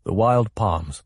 The Wild Palms.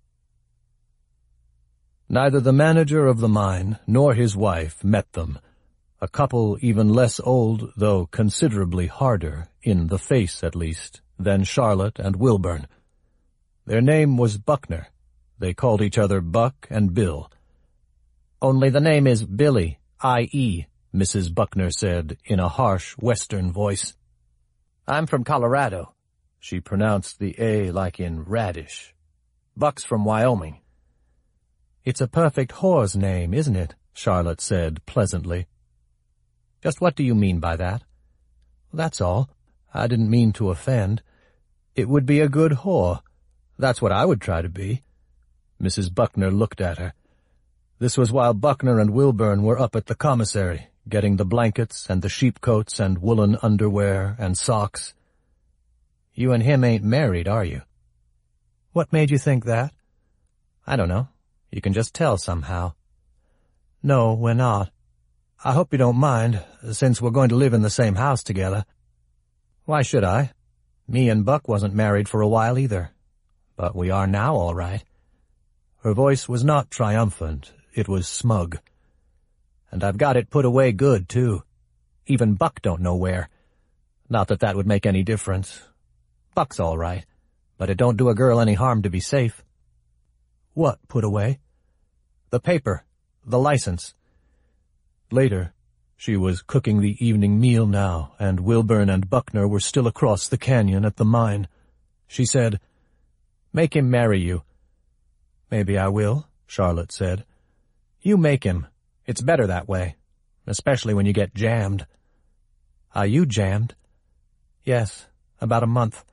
Neither the manager of the mine nor his wife met them, a couple even less old, though considerably harder, in the face at least, than Charlotte and Wilburn. Their name was Buckner. They called each other Buck and Bill. "Only the name is Billy, I.E., Mrs. Buckner said in a harsh Western voice. "I'm from Colorado." She pronounced the A like in radish. "Buck's from Wyoming." "It's a perfect whore's name, isn't it?" Charlotte said pleasantly. "Just what do you mean by that?" "That's all. I didn't mean to offend. It would be a good whore. That's what I would try to be." Mrs. Buckner looked at her. This was while Buckner and Wilburn were up at the commissary, getting the blankets and the sheepcoats and woolen underwear and socks. "You and him ain't married, are you?" "What made you think that?" "I don't know. You can just tell somehow." "No, we're not. I hope you don't mind, since we're going to live in the same house together." "Why should I? Me and Buck wasn't married for a while either. But we are now, all right." Her voice was not triumphant, it was smug. "And I've got it put away good, too. Even Buck don't know where. Not that that would make any difference. Buck's all right, but it don't do a girl any harm to be safe." "What put away?" "The paper. The license." Later, she was cooking the evening meal now, and Wilburn and Buckner were still across the canyon at the mine. She said, "Make him marry you." "Maybe I will," Charlotte said. "You make him. It's better that way, especially when you get jammed." "Are you jammed?" "Yes, about a month."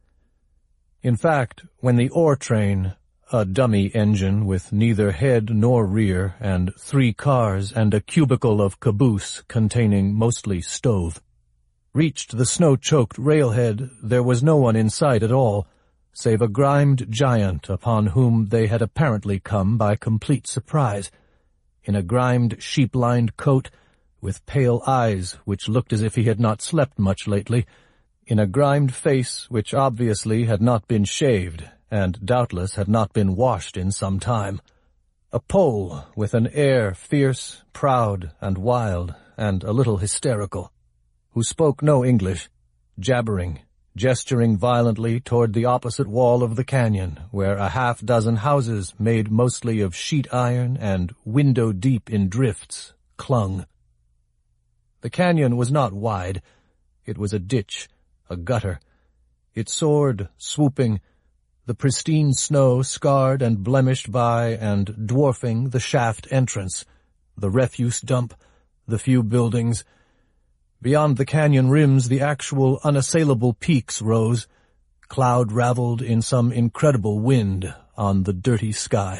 In fact, when the ore train, a dummy engine with neither head nor rear and 3 cars and a cubicle of caboose containing mostly stove, reached the snow-choked railhead, there was no one in sight at all, save a grimed giant upon whom they had apparently come by complete surprise, in a grimed sheep-lined coat, with pale eyes which looked as if he had not slept much lately, in a grimed face which obviously had not been shaved, and doubtless had not been washed in some time. A Pole with an air fierce, proud, and wild, and a little hysterical, who spoke no English, jabbering, gesturing violently toward the opposite wall of the canyon, where a half-dozen houses made mostly of sheet iron and window-deep in drifts clung. The canyon was not wide. It was a ditch, a gutter. It soared, swooping, the pristine snow scarred and blemished by and dwarfing the shaft entrance, the refuse dump, the few buildings. Beyond the canyon rims the actual unassailable peaks rose, cloud-raveled in some incredible wind on the dirty sky.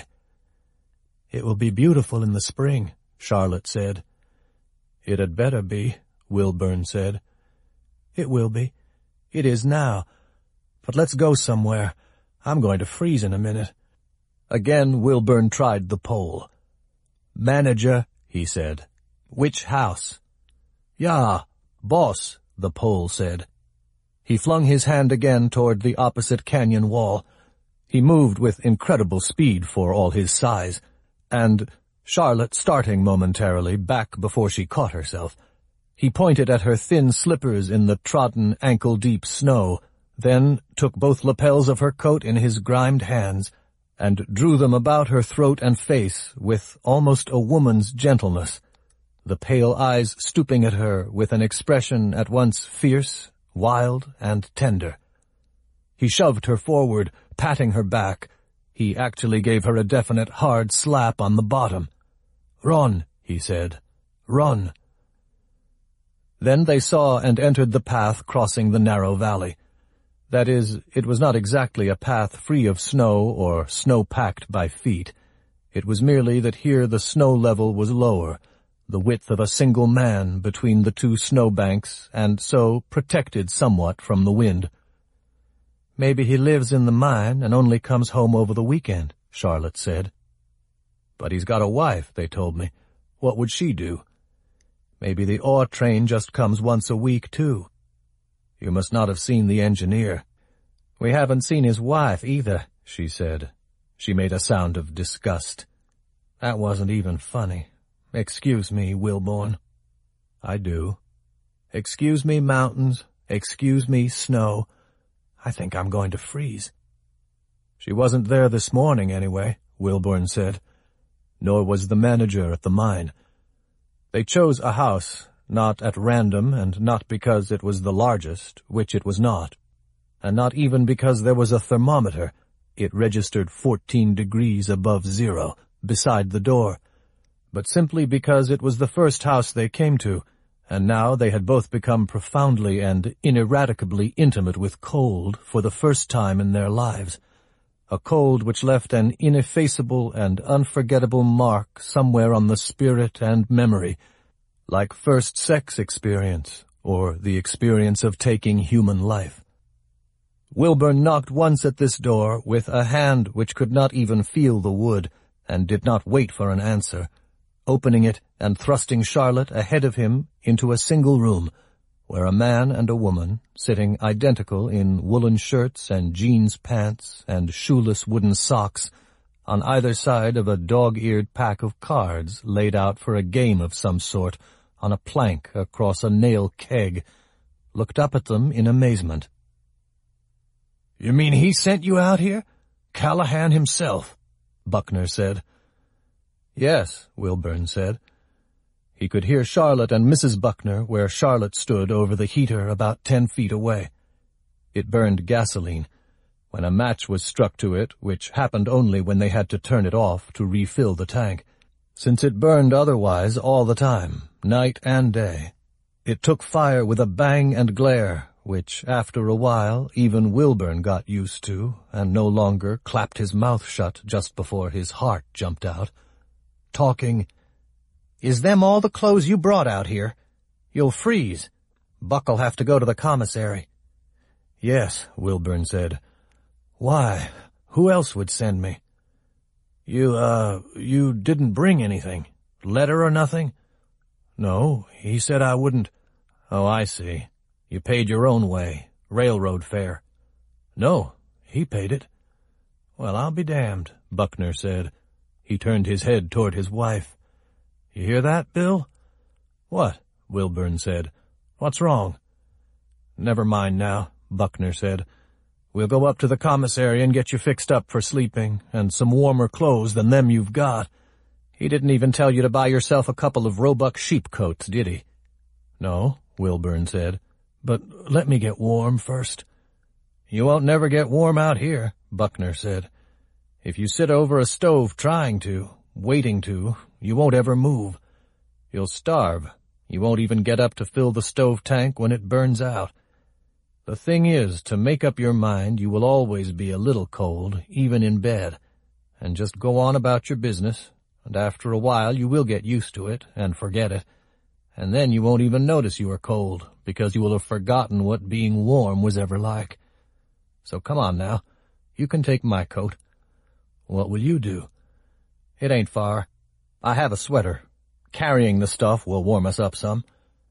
"It will be beautiful in the spring," Charlotte said. "It had better be," Wilburn said. "It will be. It is now. But let's go somewhere. I'm going to freeze in a minute." Again Wilburn tried the pole. "Manager," he said. "Which house?" "Ja, boss," the Pole said. He flung his hand again toward the opposite canyon wall. He moved with incredible speed for all his size, and, Charlotte starting momentarily back before she caught herself, he pointed at her thin slippers in the trodden, ankle-deep snow, then took both lapels of her coat in his grimed hands and drew them about her throat and face with almost a woman's gentleness, the pale eyes stooping at her with an expression at once fierce, wild, and tender. He shoved her forward, patting her back. He actually gave her a definite hard slap on the bottom. "Run," he said. "Run." Then they saw and entered the path crossing the narrow valley. That is, it was not exactly a path free of snow or snow-packed by feet. It was merely that here the snow level was lower, the width of a single man between the 2 snowbanks, and so protected somewhat from the wind. "Maybe he lives in the mine and only comes home over the weekend," Charlotte said. "But he's got a wife," they told me. "What would she do?" "Maybe the ore train just comes once a week, too." "You must not have seen the engineer." "We haven't seen his wife, either. she said. She made a sound of disgust. "That wasn't even funny. Excuse me, Wilbourn." "I do. Excuse me, mountains. Excuse me, snow. I think I'm going to freeze." "She wasn't there this morning, anyway," Wilbourn said. "Nor was the manager at the mine. They chose a house, not at random and not because it was the largest, which it was not, and not even because there was a thermometer. It registered 14 degrees above zero beside the door, but simply because it was the first house they came to, and now they had both become profoundly and ineradicably intimate with cold for the first time in their lives, a cold which left an ineffaceable and unforgettable mark somewhere on the spirit and memory, like first sex experience or the experience of taking human life. Wilbourn knocked once at this door with a hand which could not even feel the wood, and did not wait for an answer, opening it and thrusting Charlotte ahead of him into a single room, where a man and a woman, sitting identical in woolen shirts and jeans pants and shoeless wooden socks, on either side of a dog-eared pack of cards laid out for a game of some sort on a plank across a nail keg, looked up at them in amazement. "You mean he sent you out here? Callahan himself?" Buckner said. "Yes," Wilbourn said. He could hear Charlotte and Mrs. Buckner where Charlotte stood over the heater about 10 feet away. It burned gasoline. When a match was struck to it, which happened only when they had to turn it off to refill the tank, since it burned otherwise all the time, night and day. It took fire with a bang and glare, which after a while even Wilbourn got used to, and no longer clapped his mouth shut just before his heart jumped out. Talking, "Is them all the clothes you brought out here? You'll freeze. Buck'll have to go to the commissary." "Yes," Wilbourn said. "Why? Who else would send me?" You didn't bring anything? Letter or nothing?" "No, he said I wouldn't." "Oh, I see. You paid your own way, railroad fare." "No, he paid it." "Well, I'll be damned," Buckner said. He turned his head toward his wife. "You hear that, Bill?" "What?" Wilbourn said. "What's wrong?" "Never mind now," Buckner said. "We'll go up to the commissary and get you fixed up for sleeping, and some warmer clothes than them you've got. He didn't even tell you to buy yourself a couple of Roebuck sheep coats, did he?" "No," Wilbourn said. "But let me get warm first." "You won't never get warm out here," Buckner said. "If you sit over a stove trying to, waiting to, you won't ever move. You'll starve. You won't even get up to fill the stove tank when it burns out. The thing is, to make up your mind you will always be a little cold, even in bed, and just go on about your business, and after a while you will get used to it and forget it, and then you won't even notice you are cold, because you will have forgotten what being warm was ever like. So come on now, you can take my coat." "What will you do?" "It ain't far. I have a sweater. Carrying the stuff will warm us up some."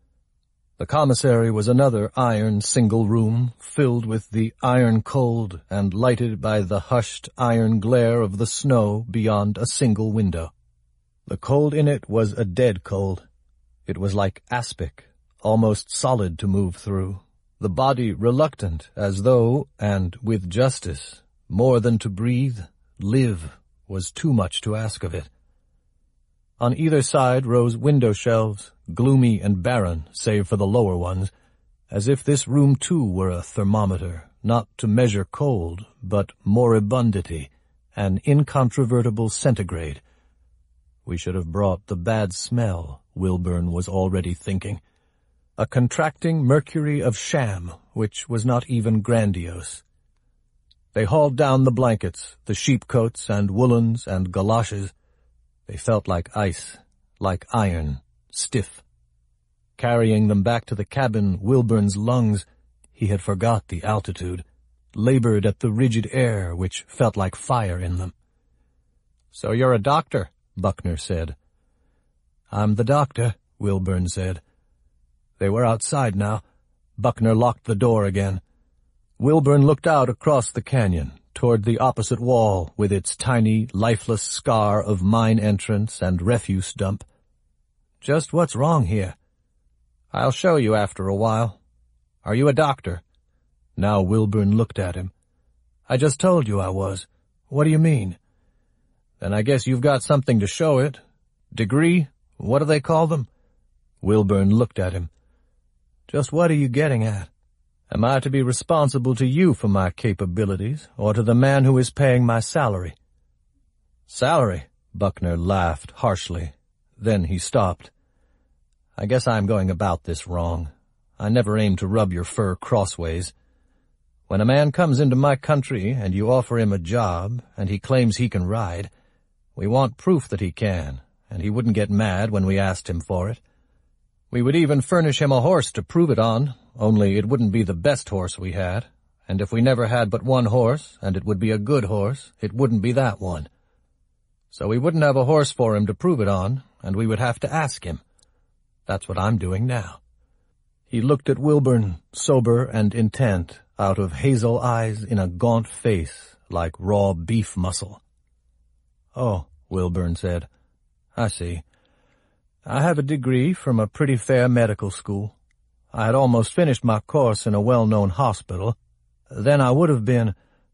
The commissary was another iron single room, filled with the iron cold and lighted by the hushed iron glare of the snow beyond a single window. The cold in it was a dead cold. It was like aspic, almost solid to move through, the body reluctant as though, and with justice, more than to breathe, live was too much to ask of it. On either side rose window shelves, gloomy and barren save for the lower ones, as if this room too were a thermometer, not to measure cold, but moribundity, an incontrovertible centigrade. We should have brought the bad smell, Wilbourn was already thinking. A contracting mercury of sham, which was not even grandiose. They hauled down the blankets, the sheepcoats and woolens and galoshes. They felt like ice, like iron, stiff. Carrying them back to the cabin, Wilbourn's lungs, he had forgot the altitude, labored at the rigid air which felt like fire in them. "So you're a doctor," Buckner said. "I'm the doctor," Wilbourn said. They were outside now. Buckner locked the door again. Wilbourn looked out across the canyon, toward the opposite wall with its tiny, lifeless scar of mine entrance and refuse dump. "Just what's wrong here?" "I'll show you after a while. Are you a doctor?" Now Wilburn looked at him. "I just told you I was. What do you mean?" "Then I guess you've got something to show it. Degree? What do they call them?" Wilburn looked at him. "Just what are you getting at? Am I to be responsible to you for my capabilities, or to the man who is paying my salary?" "Salary?" Buckner laughed harshly. Then he stopped. "I guess I'm going about this wrong. I never aim to rub your fur crossways. When a man comes into my country and you offer him a job, and he claims he can ride, we want proof that he can, and he wouldn't get mad when we asked him for it. We would even furnish him a horse to prove it on, only it wouldn't be the best horse we had, and if we never had but one horse, and it would be a good horse, it wouldn't be that one. So we wouldn't have a horse for him to prove it on, and we would have to ask him. That's what I'm doing now." He looked at Wilburn, sober and intent, out of hazel eyes in a gaunt face like raw beef muscle. "Oh," Wilburn said, "I see. I have a degree from a pretty fair medical school. I had almost finished my course in a well-known hospital. Then I would have been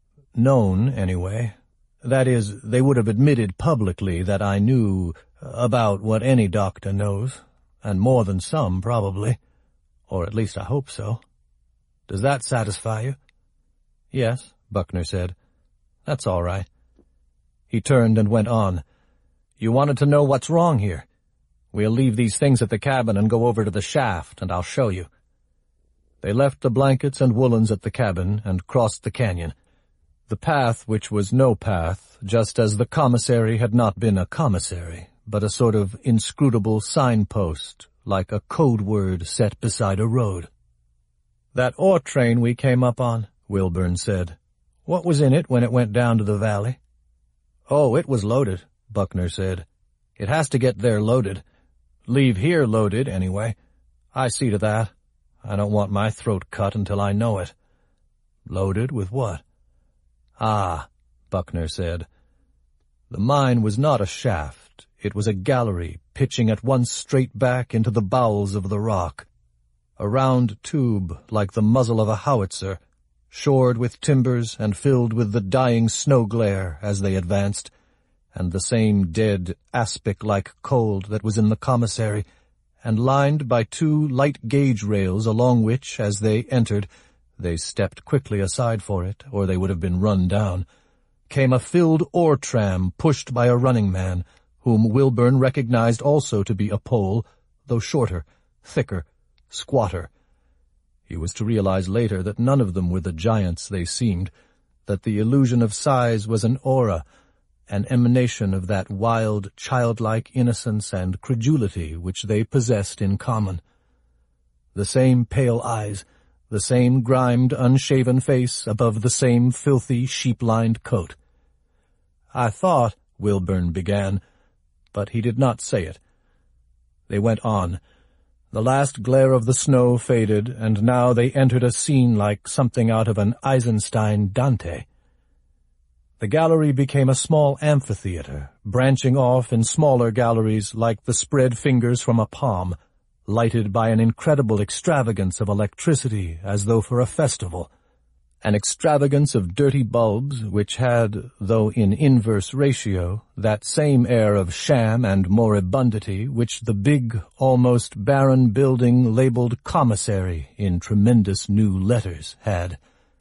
known, anyway. That is, they would have admitted publicly that I knew about what any doctor knows, and more than some, probably. Or at least I hope so. Does that satisfy you?" "Yes," Buckner said. "That's all right." He turned and went on. "You wanted to know what's wrong here. We'll leave these things at the cabin and go over to the shaft, and I'll show you." They left the blankets and woolens at the cabin and crossed the canyon. The path which was no path, just as the commissary had not been a commissary, but a sort of inscrutable signpost, like a code word set beside a road. "That ore train we came up on," Wilburn said. "What was in it when it went down to the valley?" "Oh, it was loaded," Buckner said. "It has to get there loaded. Leave here loaded, anyway. I see to that. I don't want my throat cut until I know it." "Loaded with what?" "Ah," Buckner said. The mine was not a shaft. It was a gallery pitching at once straight back into the bowels of the rock. A round tube like the muzzle of a howitzer, shored with timbers and filled with the dying snow glare as they advanced, and the same dead, aspic-like cold that was in the commissary, and lined by two light gauge rails along which, as they entered, they stepped quickly aside for it, or they would have been run down, came a filled ore tram pushed by a running man, whom Wilburn recognized also to be a Pole, though shorter, thicker, squatter. He was to realize later that none of them were the giants they seemed, that the illusion of size was an aura, an emanation of that wild, childlike innocence and credulity which they possessed in common. The same pale eyes, the same grimed, unshaven face above the same filthy, sheep-lined coat. "I thought," Wilburn began, but he did not say it. They went on. The last glare of the snow faded, and now they entered a scene like something out of an Eisenstein Dante. The gallery became a small amphitheater, branching off in smaller galleries like the spread fingers from a palm, lighted by an incredible extravagance of electricity as though for a festival, an extravagance of dirty bulbs which had, though in inverse ratio, that same air of sham and moribundity which the big, almost barren building labeled commissary in tremendous new letters had.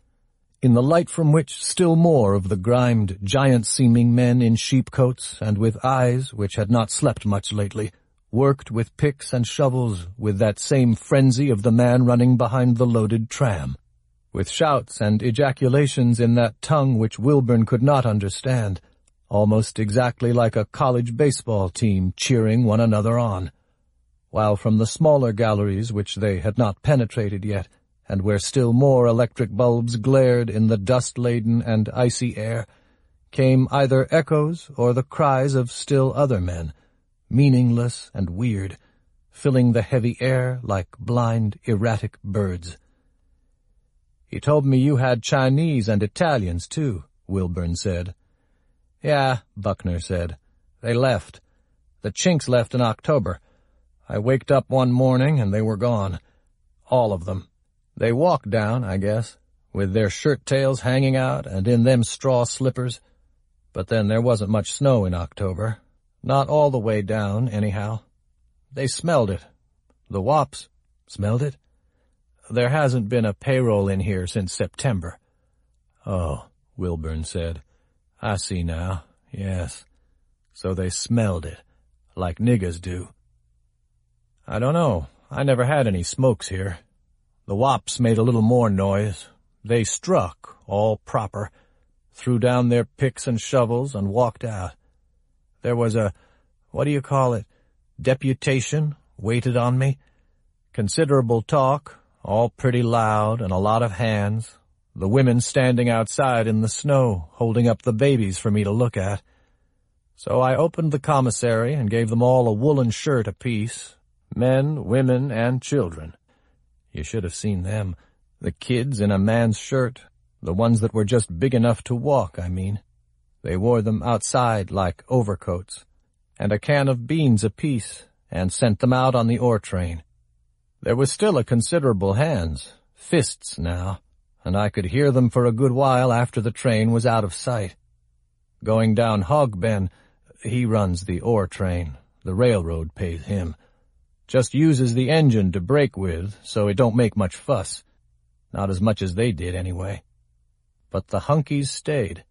In the light from which still more of the grimed, giant-seeming men in sheepcoats and with eyes which had not slept much lately, worked with picks and shovels with that same frenzy of the man running behind the loaded tram, with shouts and ejaculations in that tongue which Wilburn could not understand, almost exactly like a college baseball team cheering one another on, while from the smaller galleries which they had not penetrated yet, and where still more electric bulbs glared in the dust-laden and icy air, came either echoes or the cries of still other men, meaningless and weird, filling the heavy air like blind, erratic birds. "He told me you had Chinese and Italians, too," Wilburn said. Yeah, Buckner said. They left. The Chinks left in October. I waked up one morning and they were gone. All of them. They walked down, I guess, with their shirt-tails hanging out and in them straw slippers. But then there wasn't much snow in October. Not all the way down, anyhow. They smelled it. The wops smelled it. There hasn't been a payroll in here since September. Oh, Wilburn said. I see now. Yes. So they smelled it, like niggers do. I don't know. I never had any smokes here. The wops made a little more noise. They struck, all proper, threw down their picks and shovels and walked out. There was a, deputation waited on me. Considerable talk, all pretty loud and a lot of hands. The women standing outside in the snow, holding up the babies for me to look at. So I opened the commissary and gave them all a woolen shirt apiece, men, women, and children. You should have seen them, the kids in a man's shirt, the ones that were just big enough to walk, I mean. They wore them outside like overcoats, and a can of beans apiece, and sent them out on the ore train. There was still a considerable hands, fists now, and I could hear them for a good while after the train was out of sight. Going down Hogben, he runs the ore train. The railroad pays him. Just uses the engine to brake with, so it don't make much fuss. Not as much as they did, anyway. But the hunkies stayed.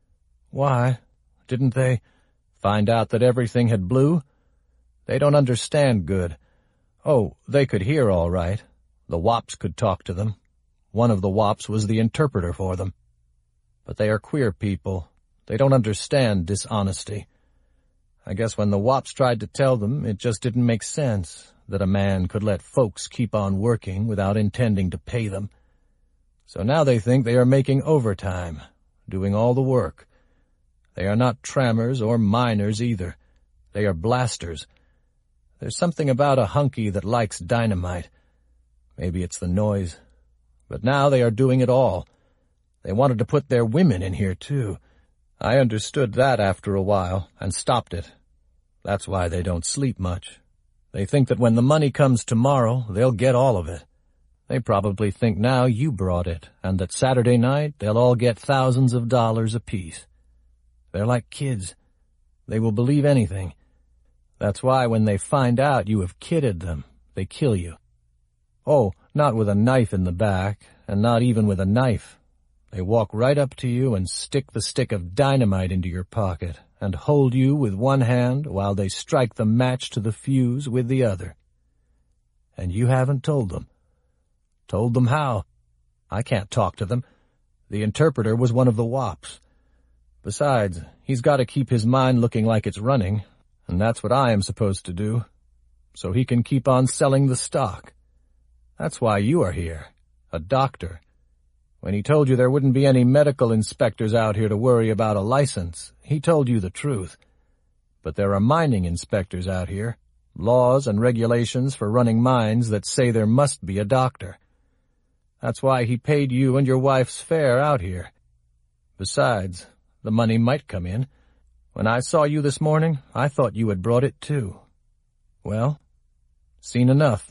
Why? Didn't they find out that everything had blew? They don't understand good. Oh, they could hear all right. The wops could talk to them. One of the wops was the interpreter for them. But they are queer people. They don't understand dishonesty. I guess when the wops tried to tell them, it just didn't make sense that a man could let folks keep on working without intending to pay them. So now they think they are making overtime, doing all the work. They are not trammers or miners either. They are blasters. There's something about a hunky that likes dynamite. Maybe it's the noise. But now they are doing it all. They wanted to put their women in here, too. I understood that after a while, and stopped it. That's why they don't sleep much. They think that when the money comes tomorrow, they'll get all of it. They probably think now you brought it, and that Saturday night they'll all get thousands of dollars apiece. They're like kids. They will believe anything. That's why when they find out you have kidded them, they kill you. Oh, not with a knife in the back, and not even with a knife. They walk right up to you and stick the stick of dynamite into your pocket, and hold you with one hand while they strike the match to the fuse with the other. And you haven't told them. Told them how? I can't talk to them. The interpreter was one of the wops. Besides, he's got to keep his mind looking like it's running, and that's what I am supposed to do, so he can keep on selling the stock. That's why you are here, a doctor. When he told you there wouldn't be any medical inspectors out here to worry about a license, he told you the truth. But there are mining inspectors out here, laws and regulations for running mines that say there must be a doctor. That's why he paid you and your wife's fare out here. Besides, the money might come in. When I saw you this morning, I thought you had brought it too. Well, seen enough.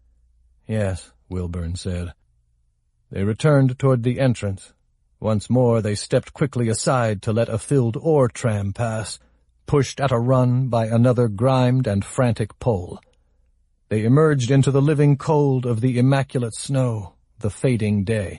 Yes, Wilburn said. They returned toward the entrance. Once more they stepped quickly aside to let a filled ore tram pass, pushed at a run by another grimed and frantic pole. They emerged into the living cold of the immaculate snow, the fading day.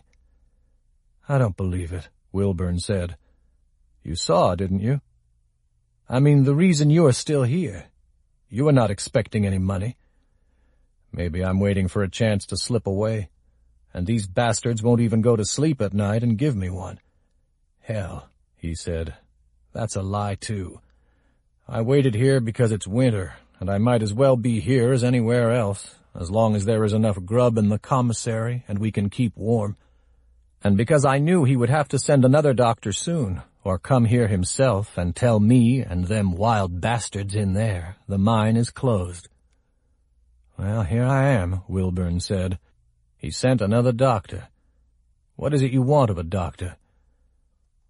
I don't believe it, Wilburn said. You saw, didn't you? I mean, the reason you are still here. You are not expecting any money. Maybe I'm waiting for a chance to slip away, and these bastards won't even go to sleep at night and give me one. Hell, he said, that's a lie, too. I waited here because it's winter, and I might as well be here as anywhere else, as long as there is enough grub in the commissary and we can keep warm. And because I knew he would have to send another doctor soon, or come here himself and tell me and them wild bastards in there the mine is closed. Well, here I am, Wilburn said. He sent another doctor. What is it you want of a doctor?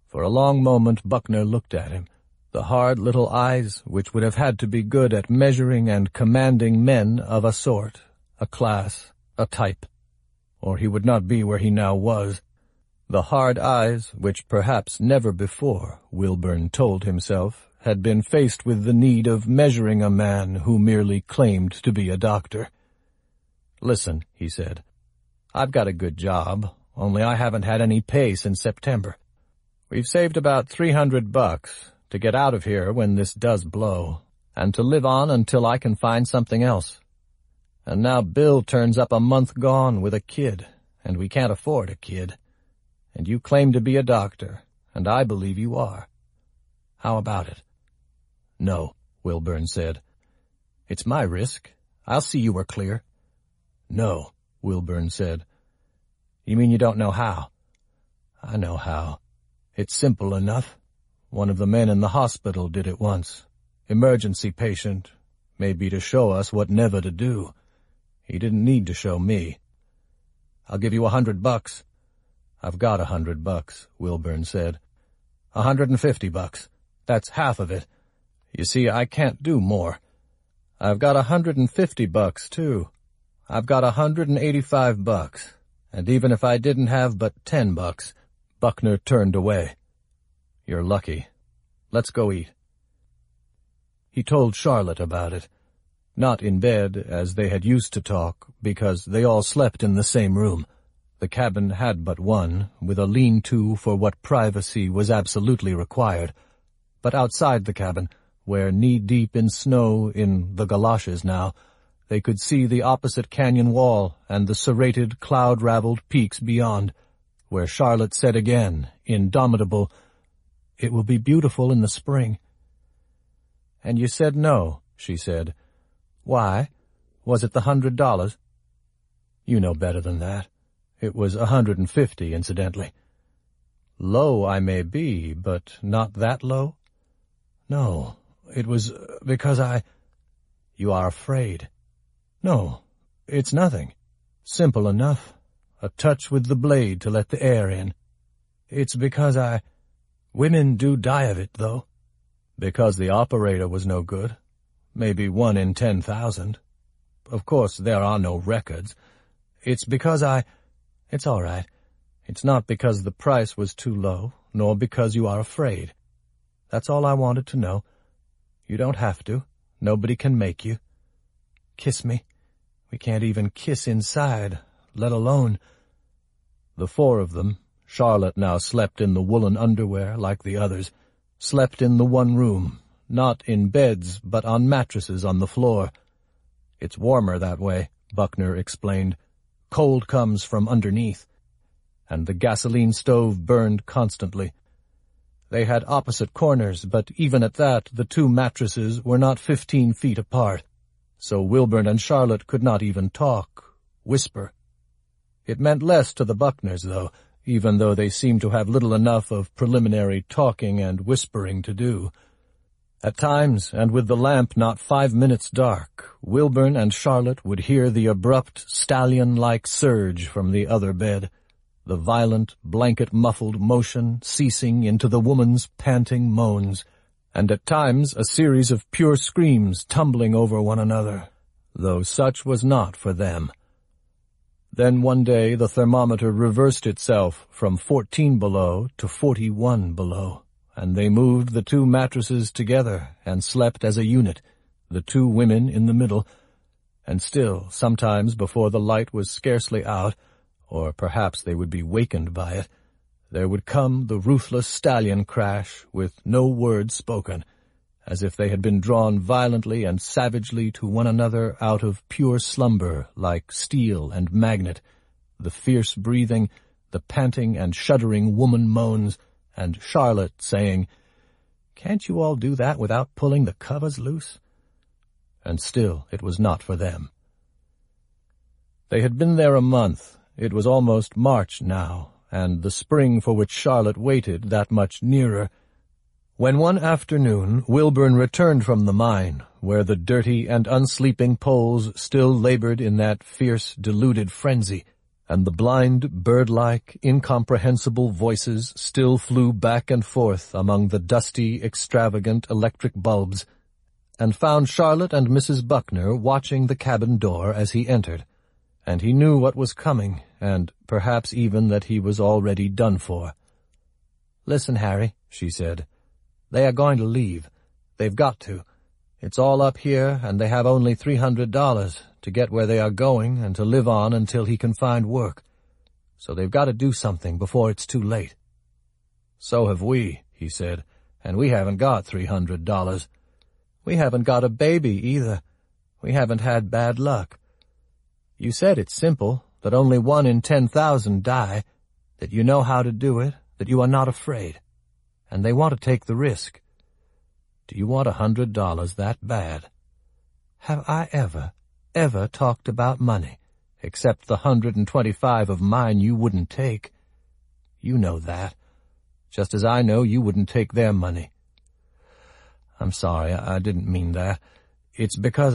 For a long moment Buckner looked at him, the hard little eyes which would have had to be good at measuring and commanding men of a sort, a class, a type, or he would not be where he now was. The hard eyes which perhaps never before, Wilburn told himself, had been faced with the need of measuring a man who merely claimed to be a doctor. "Listen," he said, "I've got a good job, only I haven't had any pay since September. We've saved about $300 to get out of here when this does blow, and to live on until I can find something else. And now Bill turns up a month gone with a kid, and we can't afford a kid. And you claim to be a doctor, and I believe you are. How about it?" "No," Wilburn said. "It's my risk. I'll see you are clear." "No," Wilburn said. "You mean you don't know how?" "I know how. It's simple enough. One of the men in the hospital did it once. Emergency patient, maybe to show us what never to do. He didn't need to show me." "I'll give you $100. "I've got $100, Wilburn said. $150. That's half of it. You see, I can't do more. I've got $150, too. I've got $185, and even if I didn't have but $10, Buckner turned away. "You're lucky. Let's go eat." He told Charlotte about it. Not in bed, as they had used to talk, because they all slept in the same room. The cabin had but one, with a lean-to for what privacy was absolutely required. But outside the cabin, where knee-deep in snow, in the galoshes now, they could see the opposite canyon wall and the serrated, cloud-raveled peaks beyond, where Charlotte said again, indomitable, "It will be beautiful in the spring." "And you said no," she said. "Why? Was it the $100? "You know better than that. It was $150, incidentally." "Low I may be, but not that low?" "No, it was because You are afraid." "No, it's nothing. Simple enough. A touch with the blade to let the air in. It's because Women do die of it, though." "Because the operator was no good. Maybe 1 in 10,000. Of course, there are no records. It's because It's all right. It's not because the price was too low, nor because you are afraid. That's all I wanted to know. You don't have to. Nobody can make you. Kiss me. We can't even kiss inside, let alone—" The four of them, Charlotte now slept in the woolen underwear like the others, slept in the one room, not in beds but on mattresses on the floor. "It's warmer that way," Buckner explained. "Cold comes from underneath." And the gasoline stove burned constantly. They had opposite corners, but even at that the two mattresses were not 15 feet apart, so Wilburn and Charlotte could not even talk, whisper. It meant less to the Buckners, though, even though they seemed to have little enough of preliminary talking and whispering to do. At times, and with the lamp not 5 minutes dark, Wilburn and Charlotte would hear the abrupt, stallion-like surge from the other bed, the violent, blanket-muffled motion ceasing into the woman's panting moans, and at times a series of pure screams tumbling over one another, though such was not for them. Then one day the thermometer reversed itself from 14 below to 41 below. And they moved the two mattresses together and slept as a unit, the two women in the middle, and still, sometimes before the light was scarcely out, or perhaps they would be wakened by it, there would come the ruthless stallion crash with no word spoken, as if they had been drawn violently and savagely to one another out of pure slumber like steel and magnet, the fierce breathing, the panting and shuddering woman moans, and Charlotte saying, "Can't you all do that without pulling the covers loose?" And still it was not for them. They had been there a month. It was almost March now, and the spring for which Charlotte waited that much nearer, when one afternoon Wilburn returned from the mine, where the dirty and unsleeping Poles still labored in that fierce, deluded frenzy, and the blind, bird-like, incomprehensible voices still flew back and forth among the dusty, extravagant electric bulbs, and found Charlotte and Mrs. Buckner watching the cabin door as he entered, and he knew what was coming, and perhaps even that he was already done for. "Listen, Harry," she said. "They are going to leave. They've got to. It's all up here, and they have only $300 to get where they are going and to live on until he can find work. So they've got to do something before it's too late." "So have we," he said, "and we haven't got $300. We haven't got a baby either. We haven't had bad luck. You said it's simple, that only 1 in 10,000 die, that you know how to do it, that you are not afraid. And they want to take the risk. Do you want $100 that bad? Have I ever talked about money, except the 125 of mine you wouldn't take? You know that, just as I know you wouldn't take their money. I'm sorry, I didn't mean that. It's because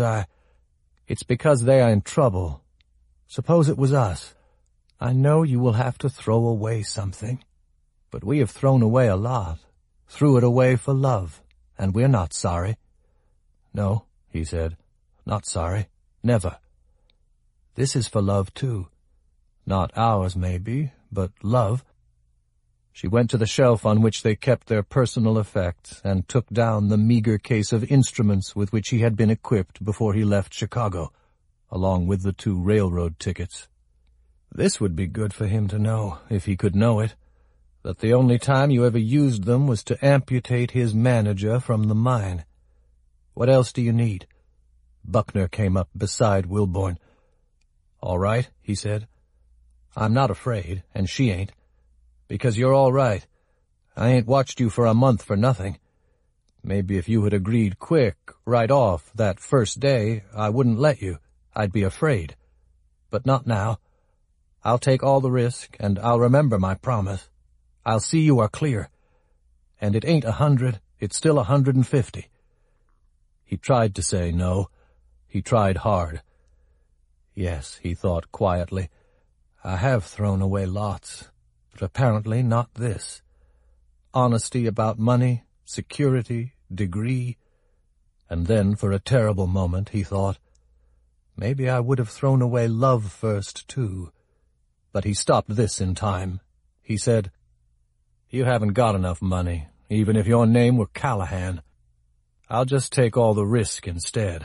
they are in trouble. Suppose it was us. I know you will have to throw away something, but we have thrown away a lot, threw it away for love, and we're not sorry." "No," he said, "not sorry. Never. This is for love, too. Not ours, maybe, but love." She went to the shelf on which they kept their personal effects and took down the meager case of instruments with which he had been equipped before he left Chicago, along with the 2 railroad tickets. This would be good for him to know, if he could know it, that the only time you ever used them was to amputate his manager from the mine. "What else do you need?" Buckner came up beside Wilborn. "All right," he said. "I'm not afraid, and she ain't. Because you're all right. I ain't watched you for a month for nothing. Maybe if you had agreed quick, right off, that first day, I wouldn't let you. I'd be afraid. But not now. I'll take all the risk, and I'll remember my promise. I'll see you are clear. And it ain't 100, it's still 150. He tried to say no. He tried hard. Yes, he thought quietly, I have thrown away lots, but apparently not this. Honesty about money, security, degree. And then, for a terrible moment, he thought, maybe I would have thrown away love first, too. But he stopped this in time. He said, You haven't got enough money, even if your name were Callahan. I'll just take all the risk instead.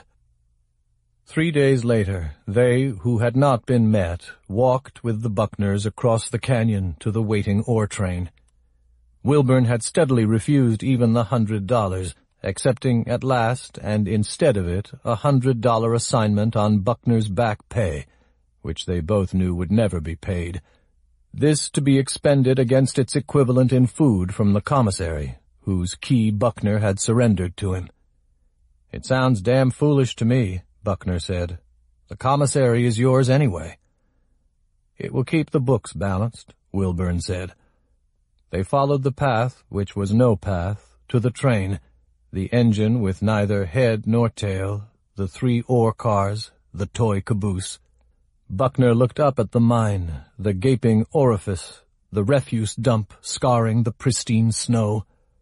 3 days later, they, who had not been met, walked with the Buckners across the canyon to the waiting ore train. Wilburn had steadily refused even the $100, accepting at last, and instead of it, a $100 assignment on Buckner's back pay, which they both knew would never be paid. This to be expended against its equivalent in food from the commissary, whose key Buckner had surrendered to him. It sounds damn foolish to me, Buckner said. The commissary is yours anyway. It will keep the books balanced, Wilburn said. They followed the path, which was no path, to the train, the engine with neither head nor tail, the 3 ore cars, the toy caboose. Buckner looked up at the mine, the gaping orifice, the refuse dump scarring the pristine snow.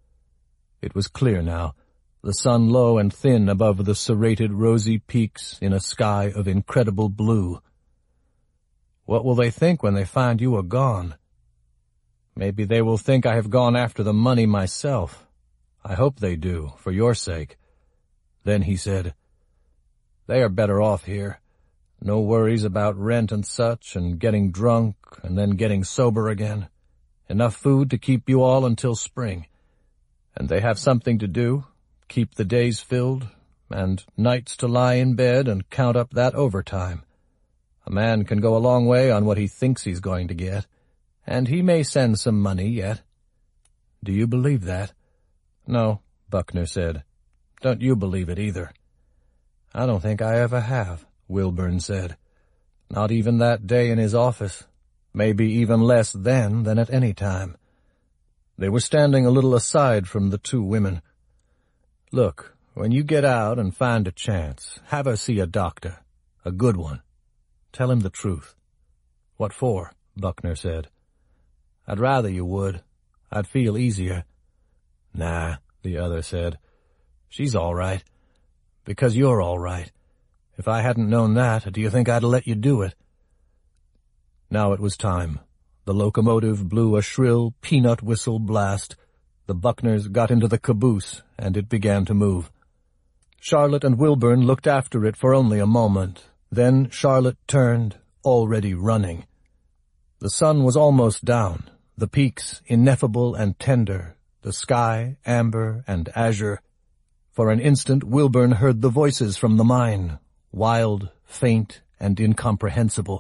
It was clear now, the sun low and thin above the serrated rosy peaks in a sky of incredible blue. What will they think when they find you are gone? Maybe they will think I have gone after the money myself. I hope they do, for your sake. Then he said, They are better off here. No worries about rent and such, and getting drunk, and then getting sober again. Enough food to keep you all until spring. And they have something to do, keep the days filled, and nights to lie in bed and count up that overtime. A man can go a long way on what he thinks he's going to get, and he may send some money yet. Do you believe that? No, Buckner said. Don't you believe it either. I don't think I ever have, Wilburn said. Not even that day in his office. Maybe even less then than at any time. They were standing a little aside from the 2 women. Look, when you get out and find a chance, have her see a doctor. A good one. Tell him the truth. "What for?" Buckner said. "I'd rather you would. I'd feel easier." "Nah," the other said. "She's all right. Because you're all right. If I hadn't known that, do you think I'd let you do it?" Now it was time. The locomotive blew a shrill peanut whistle blast. The Buckners got into the caboose, and it began to move. Charlotte and Wilburn looked after it for only a moment. Then Charlotte turned, already running. The sun was almost down, the peaks ineffable and tender, the sky amber and azure. For an instant Wilburn heard the voices from the mine, wild, faint, and incomprehensible.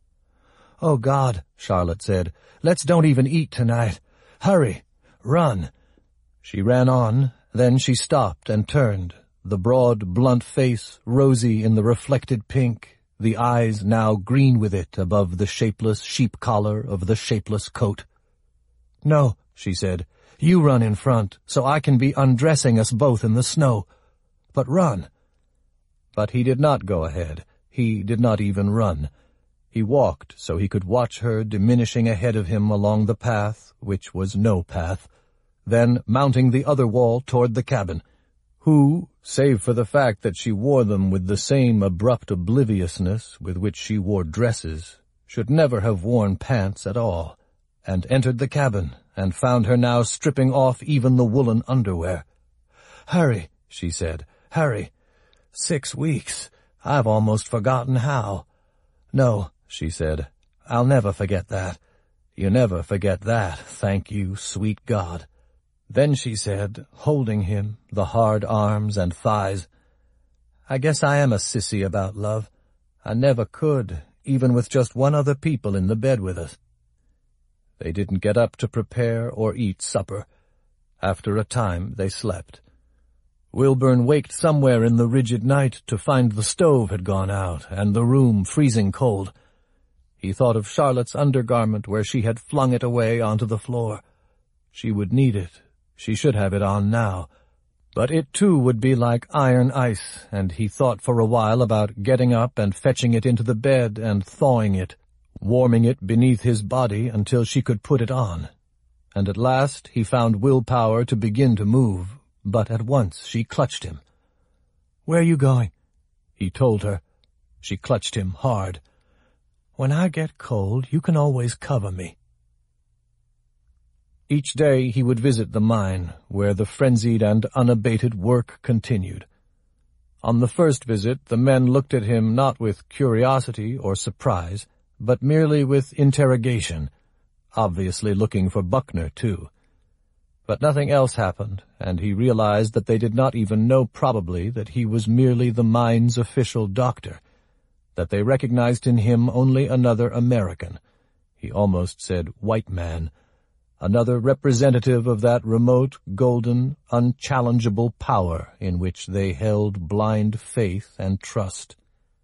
"Oh, God," Charlotte said, "let's don't even eat tonight. Hurry! Run!" She ran on, then she stopped and turned, the broad, blunt face rosy in the reflected pink, the eyes now green with it above the shapeless sheep collar of the shapeless coat. "No," she said, "you run in front, so I can be undressing us both in the snow. But run." But he did not go ahead. He did not even run. He walked so he could watch her diminishing ahead of him along the path, which was no path, then mounting the other wall toward the cabin, who, save for the fact that she wore them with the same abrupt obliviousness with which she wore dresses, should never have worn pants at all, and entered the cabin, and found her now stripping off even the woolen underwear. "Hurry," she said, "hurry. 6 weeks. I've almost forgotten how." "No," she said, "I'll never forget that. You never forget that, thank you, sweet God." Then she said, holding him, the hard arms and thighs, "I guess I am a sissy about love. I never could, even with just one other people in the bed with us." They didn't get up to prepare or eat supper. After a time they slept. Wilburn waked somewhere in the rigid night to find the stove had gone out and the room freezing cold. He thought of Charlotte's undergarment where she had flung it away onto the floor. She would need it. She should have it on now. But it too would be like iron ice, and he thought for a while about getting up and fetching it into the bed and thawing it, warming it beneath his body until she could put it on. And at last he found willpower to begin to move, but at once she clutched him. "Where are you going?" He told her. She clutched him hard. "When I get cold, you can always cover me." Each day he would visit the mine, where the frenzied and unabated work continued. On the first visit the men looked at him not with curiosity or surprise, but merely with interrogation, obviously looking for Buckner, too. But nothing else happened, and he realized that they did not even know probably that he was merely the mine's official doctor, that they recognized in him only another American, he almost said white man, another representative of that remote, golden, unchallengeable power in which they held blind faith and trust.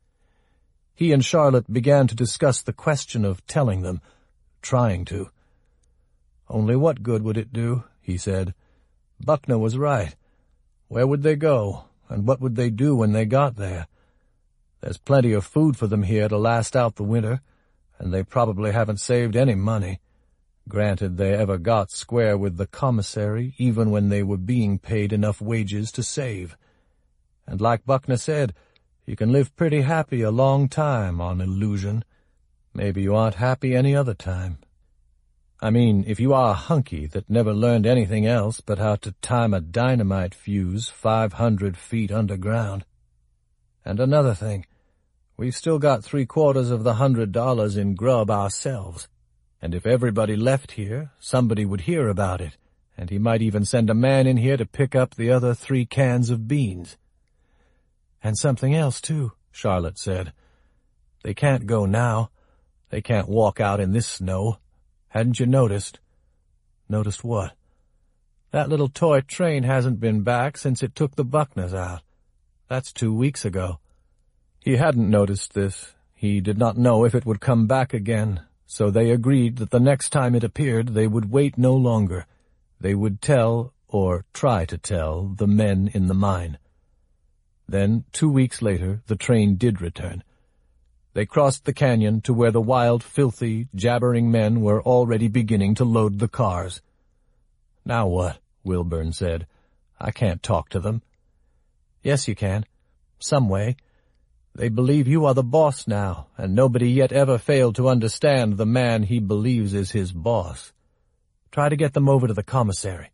He and Charlotte began to discuss the question of telling them, trying to. "Only what good would it do?" he said. "Buckner was right. Where would they go, and what would they do when they got there? There's plenty of food for them here to last out the winter, and they probably haven't saved any money. Granted they ever got square with the commissary, even when they were being paid enough wages to save. And like Buckner said, you can live pretty happy a long time on illusion. Maybe you aren't happy any other time. I mean, if you are a hunky that never learned anything else but how to time a dynamite fuse 500 feet underground. And another thing, we've still got 3/4 of the $100 in grub ourselves. And if everybody left here, somebody would hear about it, and he might even send a man in here to pick up the other 3 cans of beans." "And something else, too," Charlotte said. "They can't go now. They can't walk out in this snow. Hadn't you noticed?" "Noticed what?" "That little toy train hasn't been back since it took the Buckners out. That's 2 weeks ago." He hadn't noticed this. He did not know if it would come back again. So they agreed that the next time it appeared they would wait no longer. They would tell, or try to tell, the men in the mine. Then, 2 weeks later, the train did return. They crossed the canyon to where the wild, filthy, jabbering men were already beginning to load the cars. "Now what?" Wilburn said. "I can't talk to them." "Yes, you can. Some way. They believe you are the boss now, and nobody yet ever failed to understand the man he believes is his boss. Try to get them over to the commissary."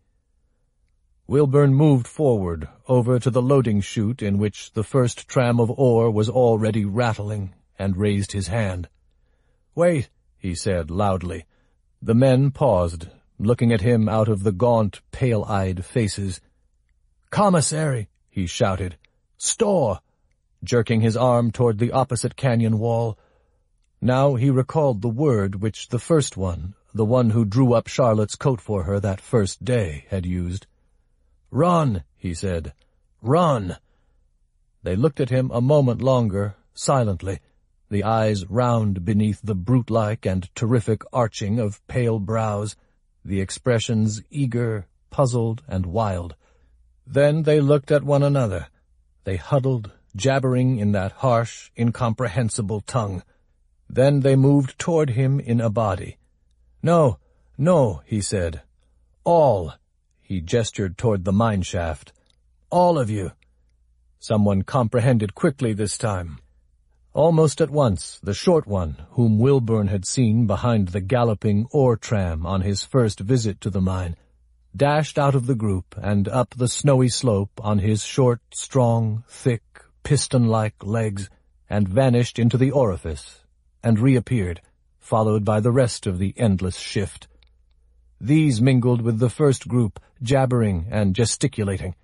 Wilburn moved forward, over to the loading chute in which the first tram of ore was already rattling, and raised his hand. "Wait," he said loudly. The men paused, looking at him out of the gaunt, pale-eyed faces. "Commissary!" he shouted. "Store!" jerking his arm toward the opposite canyon wall. Now he recalled the word which the first one, the one who drew up Charlotte's coat for her that first day, had used. "Run," he said. "Run!" They looked at him a moment longer, silently, the eyes round beneath the brute-like and terrific arching of pale brows, the expressions eager, puzzled, and wild. Then they looked at one another. They huddled, jabbering in that harsh, incomprehensible tongue. Then they moved toward him in a body. "No, no," he said. "All." He gestured toward the mine shaft. "All of you." Someone comprehended quickly this time. Almost at once, the short one, whom Wilburn had seen behind the galloping ore tram on his first visit to the mine, dashed out of the group and up the snowy slope on his short, strong, thick, piston-like legs, and vanished into the orifice, and reappeared, followed by the rest of the endless shift. These mingled with the first group, jabbering and gesticulating.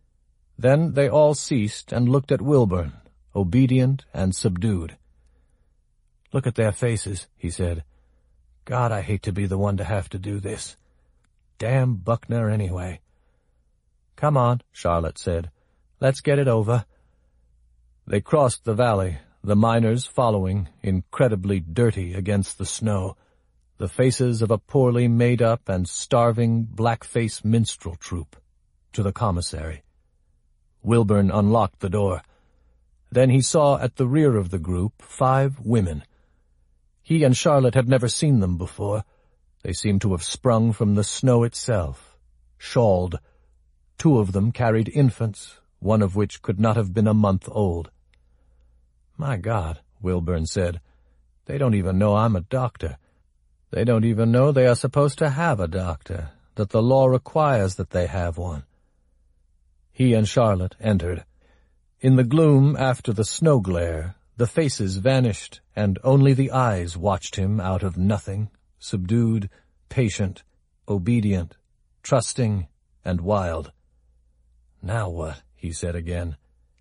Then they all ceased and looked at Wilburn, obedient and subdued. "Look at their faces," he said. "God, I hate to be the one to have to do this. Damn Buckner anyway." "Come on," Charlotte said. "Let's get it over." They crossed the valley, the miners following, incredibly dirty against the snow, the faces of a poorly made-up and starving black-face minstrel troupe, to the commissary. Wilburn unlocked the door. Then he saw at the rear of the group 5 women. He and Charlotte had never seen them before. They seemed to have sprung from the snow itself, shawled. 2 of them carried infants, one of which could not have been a month old. "My God," Wilburn said, "they don't even know I'm a doctor. They don't even know they are supposed to have a doctor, that the law requires that they have one." He and Charlotte entered. In the gloom after the snow glare, the faces vanished, and only the eyes watched him out of nothing, subdued, patient, obedient, trusting, and wild. "Now what?" he said again.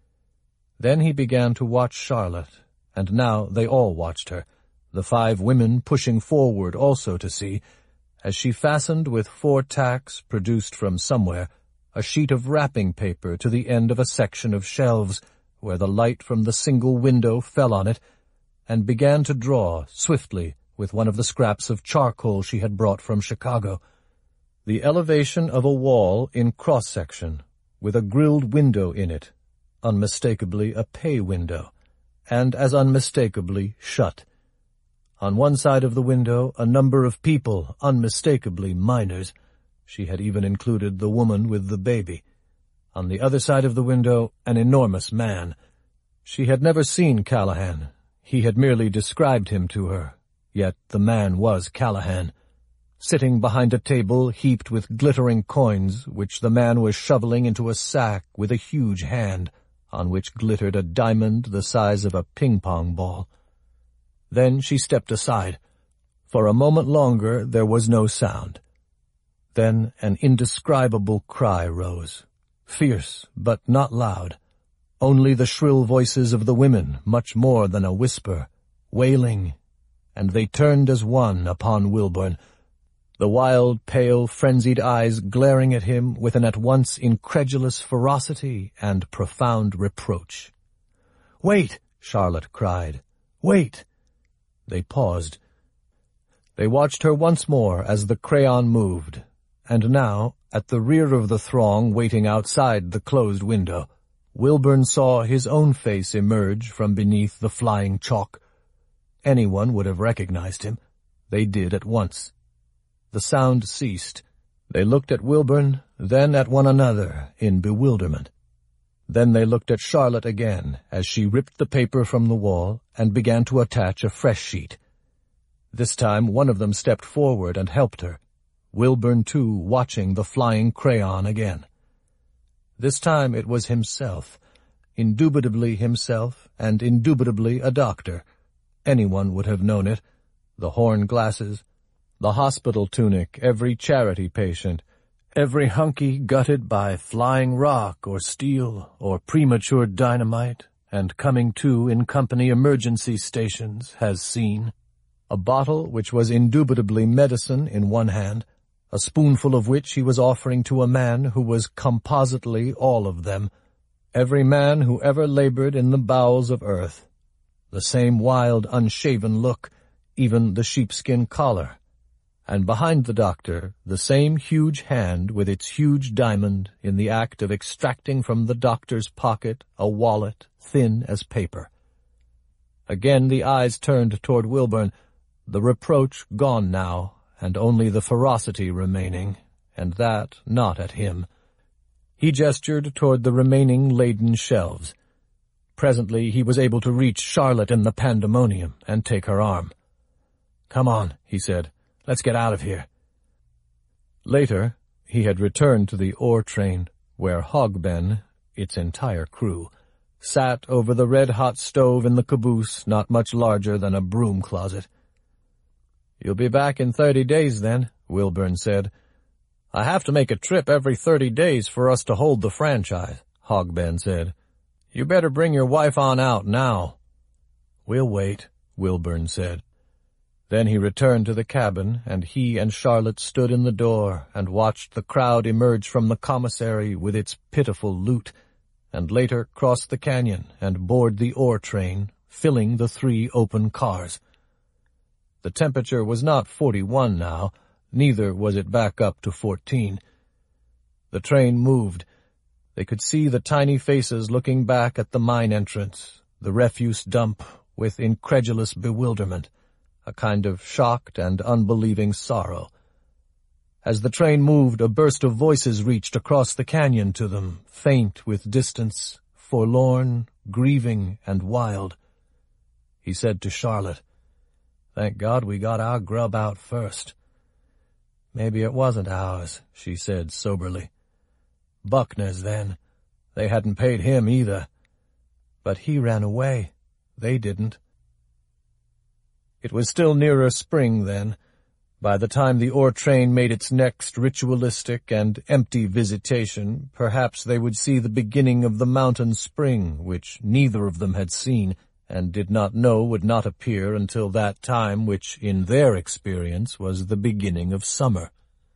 Then he began to watch Charlotte, and now they all watched her, the 5 women pushing forward also to see, as she fastened with 4 tacks produced from somewhere a sheet of wrapping paper to the end of a section of shelves, where the light from the single window fell on it, and began to draw, swiftly, with one of the scraps of charcoal she had brought from Chicago, the elevation of a wall in cross-section, with a grilled window in it, unmistakably a pay window, and as unmistakably shut. On one side of the window a number of people, unmistakably miners. She had even included the woman with the baby. On the other side of the window, an enormous man. She had never seen Callahan. He had merely described him to her. Yet the man was Callahan, sitting behind a table heaped with glittering coins, which the man was shoveling into a sack with a huge hand, on which glittered a diamond the size of a ping-pong ball. Then she stepped aside. For a moment longer there was no sound. Then an indescribable cry rose, fierce but not loud, only the shrill voices of the women, much more than a whisper, wailing, and they turned as one upon Wilburn, the wild, pale, frenzied eyes glaring at him with an at once incredulous ferocity and profound reproach. "Wait!" Charlotte cried. "Wait!" They paused. They watched her once more as the crayon moved, and now, at the rear of the throng waiting outside the closed window, Wilburn saw his own face emerge from beneath the flying chalk, Anyone would have recognized him. They did at once. The sound ceased. They looked at Wilburn, then at one another in bewilderment. Then they looked at Charlotte again as she ripped the paper from the wall and began to attach a fresh sheet. This time one of them stepped forward and helped her, Wilburn too watching the flying crayon again. This time it was himself, indubitably himself and indubitably a doctor. Anyone would have known it. The horn glasses, the hospital tunic, every charity patient, every hunky gutted by flying rock or steel or premature dynamite and coming to in company emergency stations has seen. A bottle which was indubitably medicine in one hand, a spoonful of which he was offering to a man who was compositely all of them, every man who ever labored in the bowels of earth. The same wild, unshaven look, even the sheepskin collar. And behind the doctor, the same huge hand with its huge diamond in the act of extracting from the doctor's pocket a wallet thin as paper. Again the eyes turned toward Wilburn, the reproach gone now, and only the ferocity remaining, and that not at him. He gestured toward the remaining laden shelves. Presently he was able to reach Charlotte in the pandemonium and take her arm. "Come on," he said. "Let's get out of here." Later, he had returned to the ore train, where Hogben, its entire crew, sat over the red-hot stove in the caboose not much larger than a broom closet. "You'll be back in 30 days, then," Wilburn said. "I have to make a trip every 30 days for us to hold the franchise," Hogben said. "You better bring your wife on out now." "We'll wait," Wilburn said. Then he returned to the cabin, and he and Charlotte stood in the door and watched the crowd emerge from the commissary with its pitiful loot, and later cross the canyon and board the ore train, filling the 3 open cars. The temperature was not 41 now, neither was it back up to 14. The train moved. They could see the tiny faces looking back at the mine entrance, the refuse dump, with incredulous bewilderment, a kind of shocked and unbelieving sorrow. As the train moved, a burst of voices reached across the canyon to them, faint with distance, forlorn, grieving, and wild. He said to Charlotte, "Thank God we got our grub out first." "Maybe it wasn't ours," she said soberly. "Buckner's, then. They hadn't paid him either. But he ran away. They didn't." It was still nearer spring then. By the time the ore train made its next ritualistic and empty visitation, perhaps they would see the beginning of the mountain spring, which neither of them had seen, and did not know would not appear until that time which, in their experience, was the beginning of summer.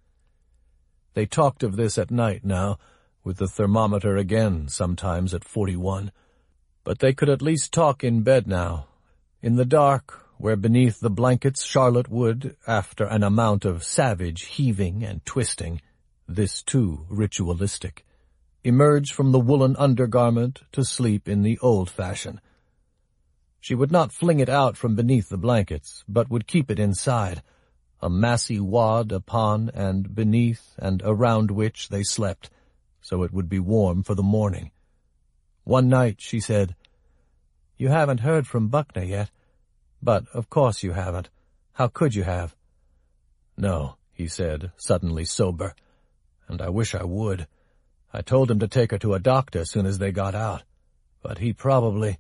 They talked of this at night now, with the thermometer again sometimes at 41. But they could at least talk in bed now, in the dark, where beneath the blankets Charlotte would, after an amount of savage heaving and twisting, this too ritualistic, emerge from the woolen undergarment to sleep in the old fashion. She would not fling it out from beneath the blankets, but would keep it inside, a massy wad upon and beneath and around which they slept, so it would be warm for the morning. One night she said, "You haven't heard from Buckner yet. But, of course you haven't. How could you have?" "No," he said, suddenly sober. "And I wish I would. I told him to take her to a doctor as soon as they got out. But he promised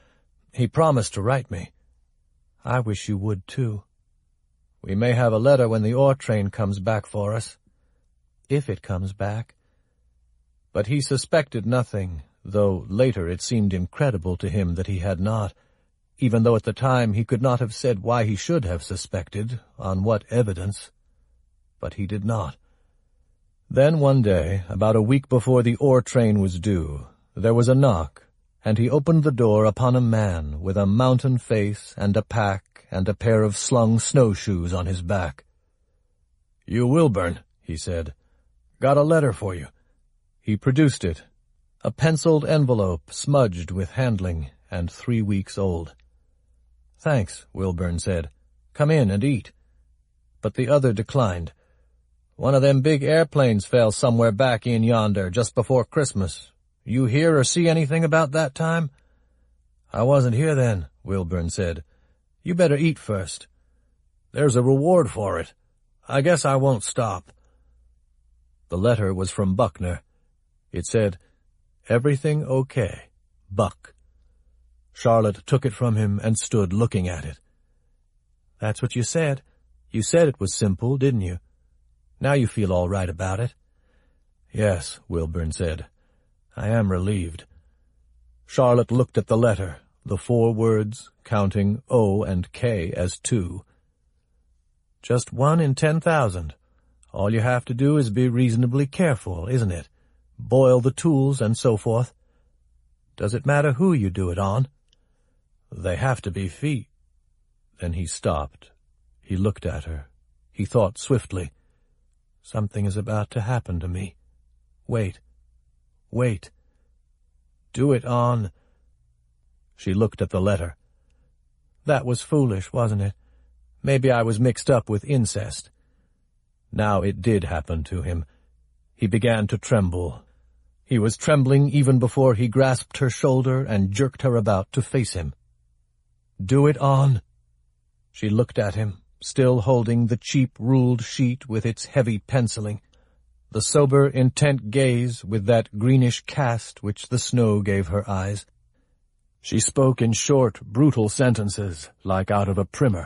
to write me. I wish you would, too. We may have a letter when the ore train comes back for us. If it comes back." But he suspected nothing, though later it seemed incredible to him that he had not, even though at the time he could not have said why he should have suspected, on what evidence. But he did not. Then one day, about a week before the ore train was due, there was a knock, and he opened the door upon a man with a mountain face and a pack and a pair of slung snowshoes on his back. "You Wilburn," he said. "Got a letter for you." He produced it, a penciled envelope smudged with handling and 3 weeks old. "Thanks," Wilburn said. "Come in and eat." But the other declined. "One of them big airplanes fell somewhere back in yonder just before Christmas. You hear or see anything about that time?" "I wasn't here then," Wilburn said. "You better eat first." "There's a reward for it. I guess I won't stop." The letter was from Buckner. It said, "Everything okay, Buck." Charlotte took it from him and stood looking at it. "That's what you said. You said it was simple, didn't you? Now you feel all right about it." "Yes," Wilburn said. "I am relieved." Charlotte looked at the letter, the 4 words, counting O and K as 2. "Just 1 in 10,000. All you have to do is be reasonably careful, isn't it? Boil the tools and so forth. Does it matter who you do it on?" "They have to be feet." Then he stopped. He looked at her. He thought swiftly, "Something is about to happen to me. Wait. Wait. Do it on—" She looked at the letter. "That was foolish, wasn't it? Maybe I was mixed up with incest." Now it did happen to him. He began to tremble. He was trembling even before he grasped her shoulder and jerked her about to face him. "Do it on." She looked at him, still holding the cheap ruled sheet with its heavy penciling, the sober, intent gaze with that greenish cast which the snow gave her eyes. She spoke in short, brutal sentences, like out of a primer.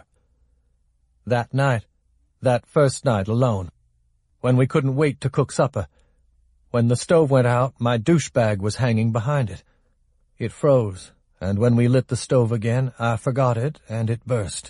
"That night, that first night alone, when we couldn't wait to cook supper, when the stove went out, my douche-bag was hanging behind it. It froze, and when we lit the stove again, I forgot it, and it burst.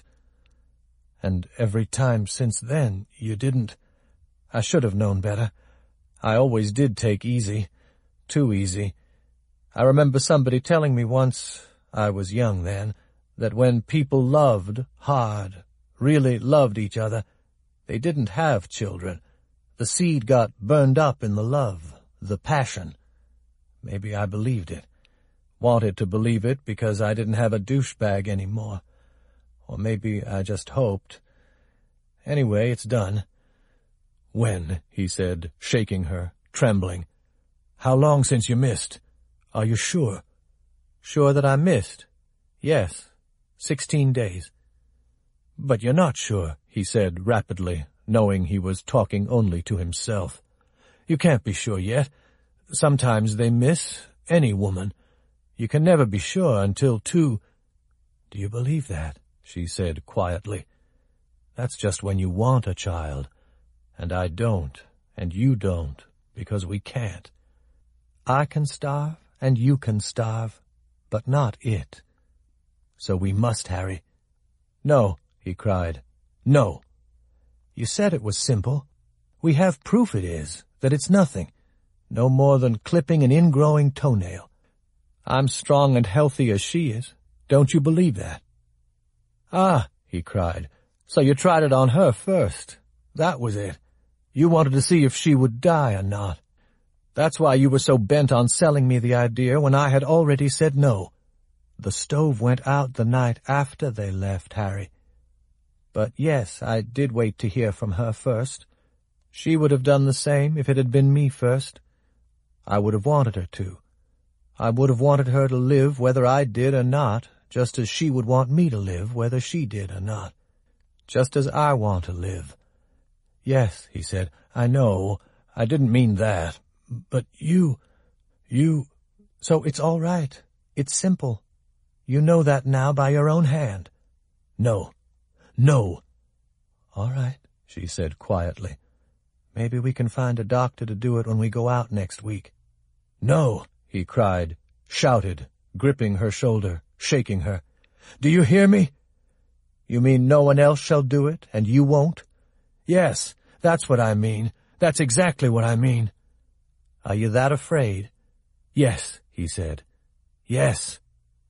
And every time since then, you didn't. I should have known better. I always did take easy, too easy. I remember somebody telling me once, I was young then, that when people loved hard, really loved each other, they didn't have children. The seed got burned up in the love, the passion. Maybe I believed it. Wanted to believe it because I didn't have a douchebag anymore. Or maybe I just hoped. Anyway, it's done." "When?" he said, shaking her, trembling. "How long since you missed? Are you sure?" "Sure that I missed? Yes, 16 days. "But you're not sure," he said rapidly, knowing he was talking only to himself. "You can't be sure yet. Sometimes they miss any woman. You can never be sure until two—" "Do you believe that?" she said quietly. "That's just when you want a child. And I don't, and you don't, because we can't. I can starve, and you can starve, but not it. So we must, Harry." "No," he cried. "No." "You said it was simple. We have proof it is, that it's nothing. No more than clipping an ingrowing toenail. I'm strong and healthy as she is. Don't you believe that?" "Ah," he cried, "so you tried it on her first. That was it. You wanted to see if she would die or not. That's why you were so bent on selling me the idea when I had already said no. The stove went out the night after they left, Harry. But yes, I did wait to hear from her first. She would have done the same if it had been me first. I would have wanted her to. I would have wanted her to live whether I did or not, just as she would want me to live whether she did or not. Just as I want to live." "Yes," he said, "I know. I didn't mean that. But you... So it's all right. It's simple. You know that now by your own hand." "No. No." "All right," she said quietly. "Maybe we can find a doctor to do it when we go out next week." "No," he cried, shouted, gripping her shoulder, shaking her. "Do you hear me?" "You mean no one else shall do it, and you won't?" "Yes, that's what I mean. That's exactly what I mean." "Are you that afraid?" "Yes," he said. "Yes."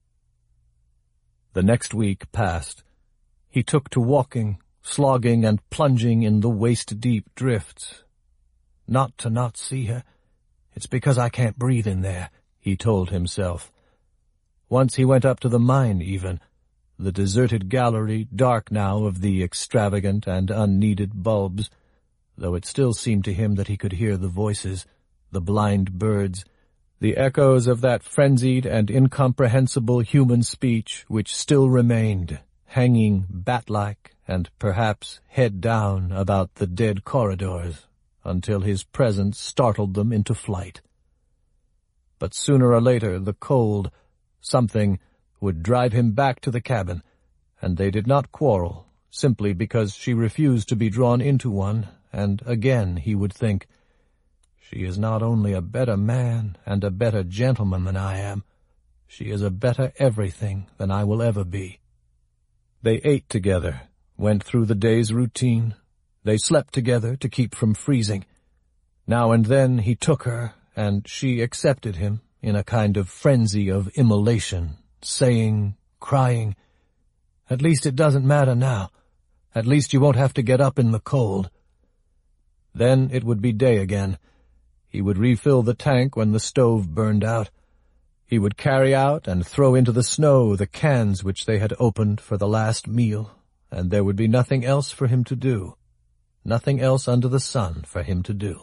The next week passed. He took to walking, slogging and plunging in the waist-deep drifts. "Not to not see her. It's because I can't breathe in there," he told himself. Once he went up to the mine even. the deserted gallery dark now of the extravagant and unneeded bulbs, though it still seemed to him that he could hear the voices, the blind birds, the echoes of that frenzied and incomprehensible human speech which still remained, hanging bat-like and perhaps head down about the dead corridors, until his presence startled them into flight. But sooner or later the cold, something, would drive him back to the cabin, and they did not quarrel, simply because she refused to be drawn into one, and again he would think, "She is not only a better man and a better gentleman than I am, she is a better everything than I will ever be." They ate together, went through the day's routine. They slept together to keep from freezing. Now and then he took her, and she accepted him in a kind of frenzy of immolation, saying, crying, "At least it doesn't matter now. At least you won't have to get up in the cold." Then it would be day again. He would refill the tank when the stove burned out. He would carry out and throw into the snow the cans which they had opened for the last meal, and there would be nothing else for him to do, nothing else under the sun for him to do.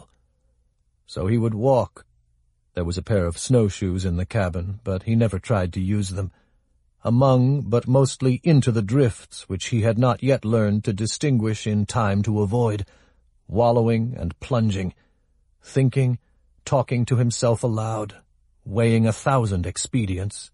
So he would walk. There was a pair of snowshoes in the cabin, but he never tried to use them. Among, but mostly into the drifts which he had not yet learned to distinguish in time to avoid, wallowing and plunging, thinking, talking to himself aloud, weighing 1,000 expedients.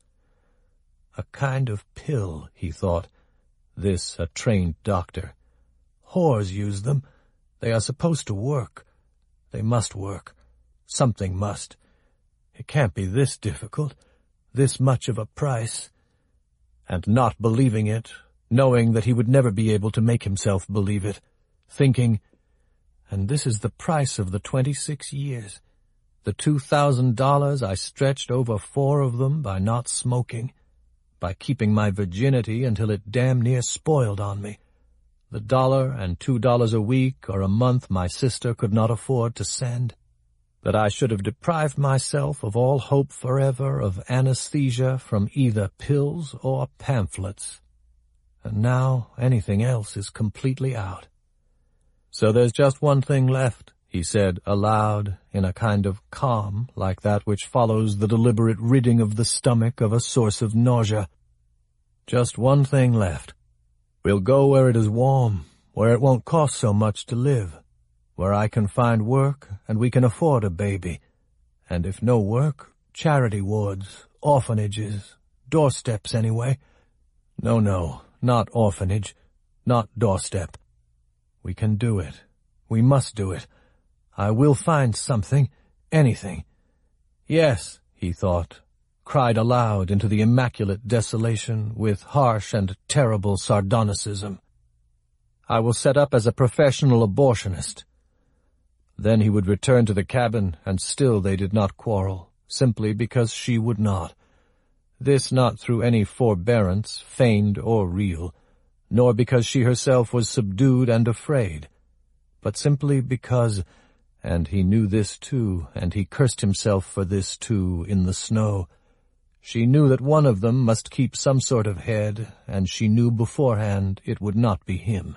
A kind of pill, he thought, this a trained doctor. Whores use them. They are supposed to work. They must work. Something must. It can't be this difficult, this much of a price. And not believing it, knowing that he would never be able to make himself believe it, thinking, and this is the price of the 26 years, the $2,000 I stretched over 4 of them by not smoking, by keeping my virginity until it damn near spoiled on me, the $1 and $2 a week or a month my sister could not afford to send, that I should have deprived myself of all hope forever of anesthesia from either pills or pamphlets. And now anything else is completely out. So there's just one thing left, he said aloud, in a kind of calm like that which follows the deliberate ridding of the stomach of a source of nausea. Just one thing left. We'll go where it is warm, where it won't cost so much to live, where I can find work and we can afford a baby, and if no work, charity wards, orphanages, doorsteps anyway. No, not orphanage, not doorstep. We can do it. We must do it. I will find something, anything. Yes, he thought, cried aloud into the immaculate desolation with harsh and terrible sardonicism. I will set up as a professional abortionist. Then he would return to the cabin, and still they did not quarrel, simply because she would not. This not through any forbearance, feigned or real, nor because she herself was subdued and afraid, but simply because, and he knew this too, and he cursed himself for this too in the snow, she knew that one of them must keep some sort of head, and she knew beforehand it would not be him.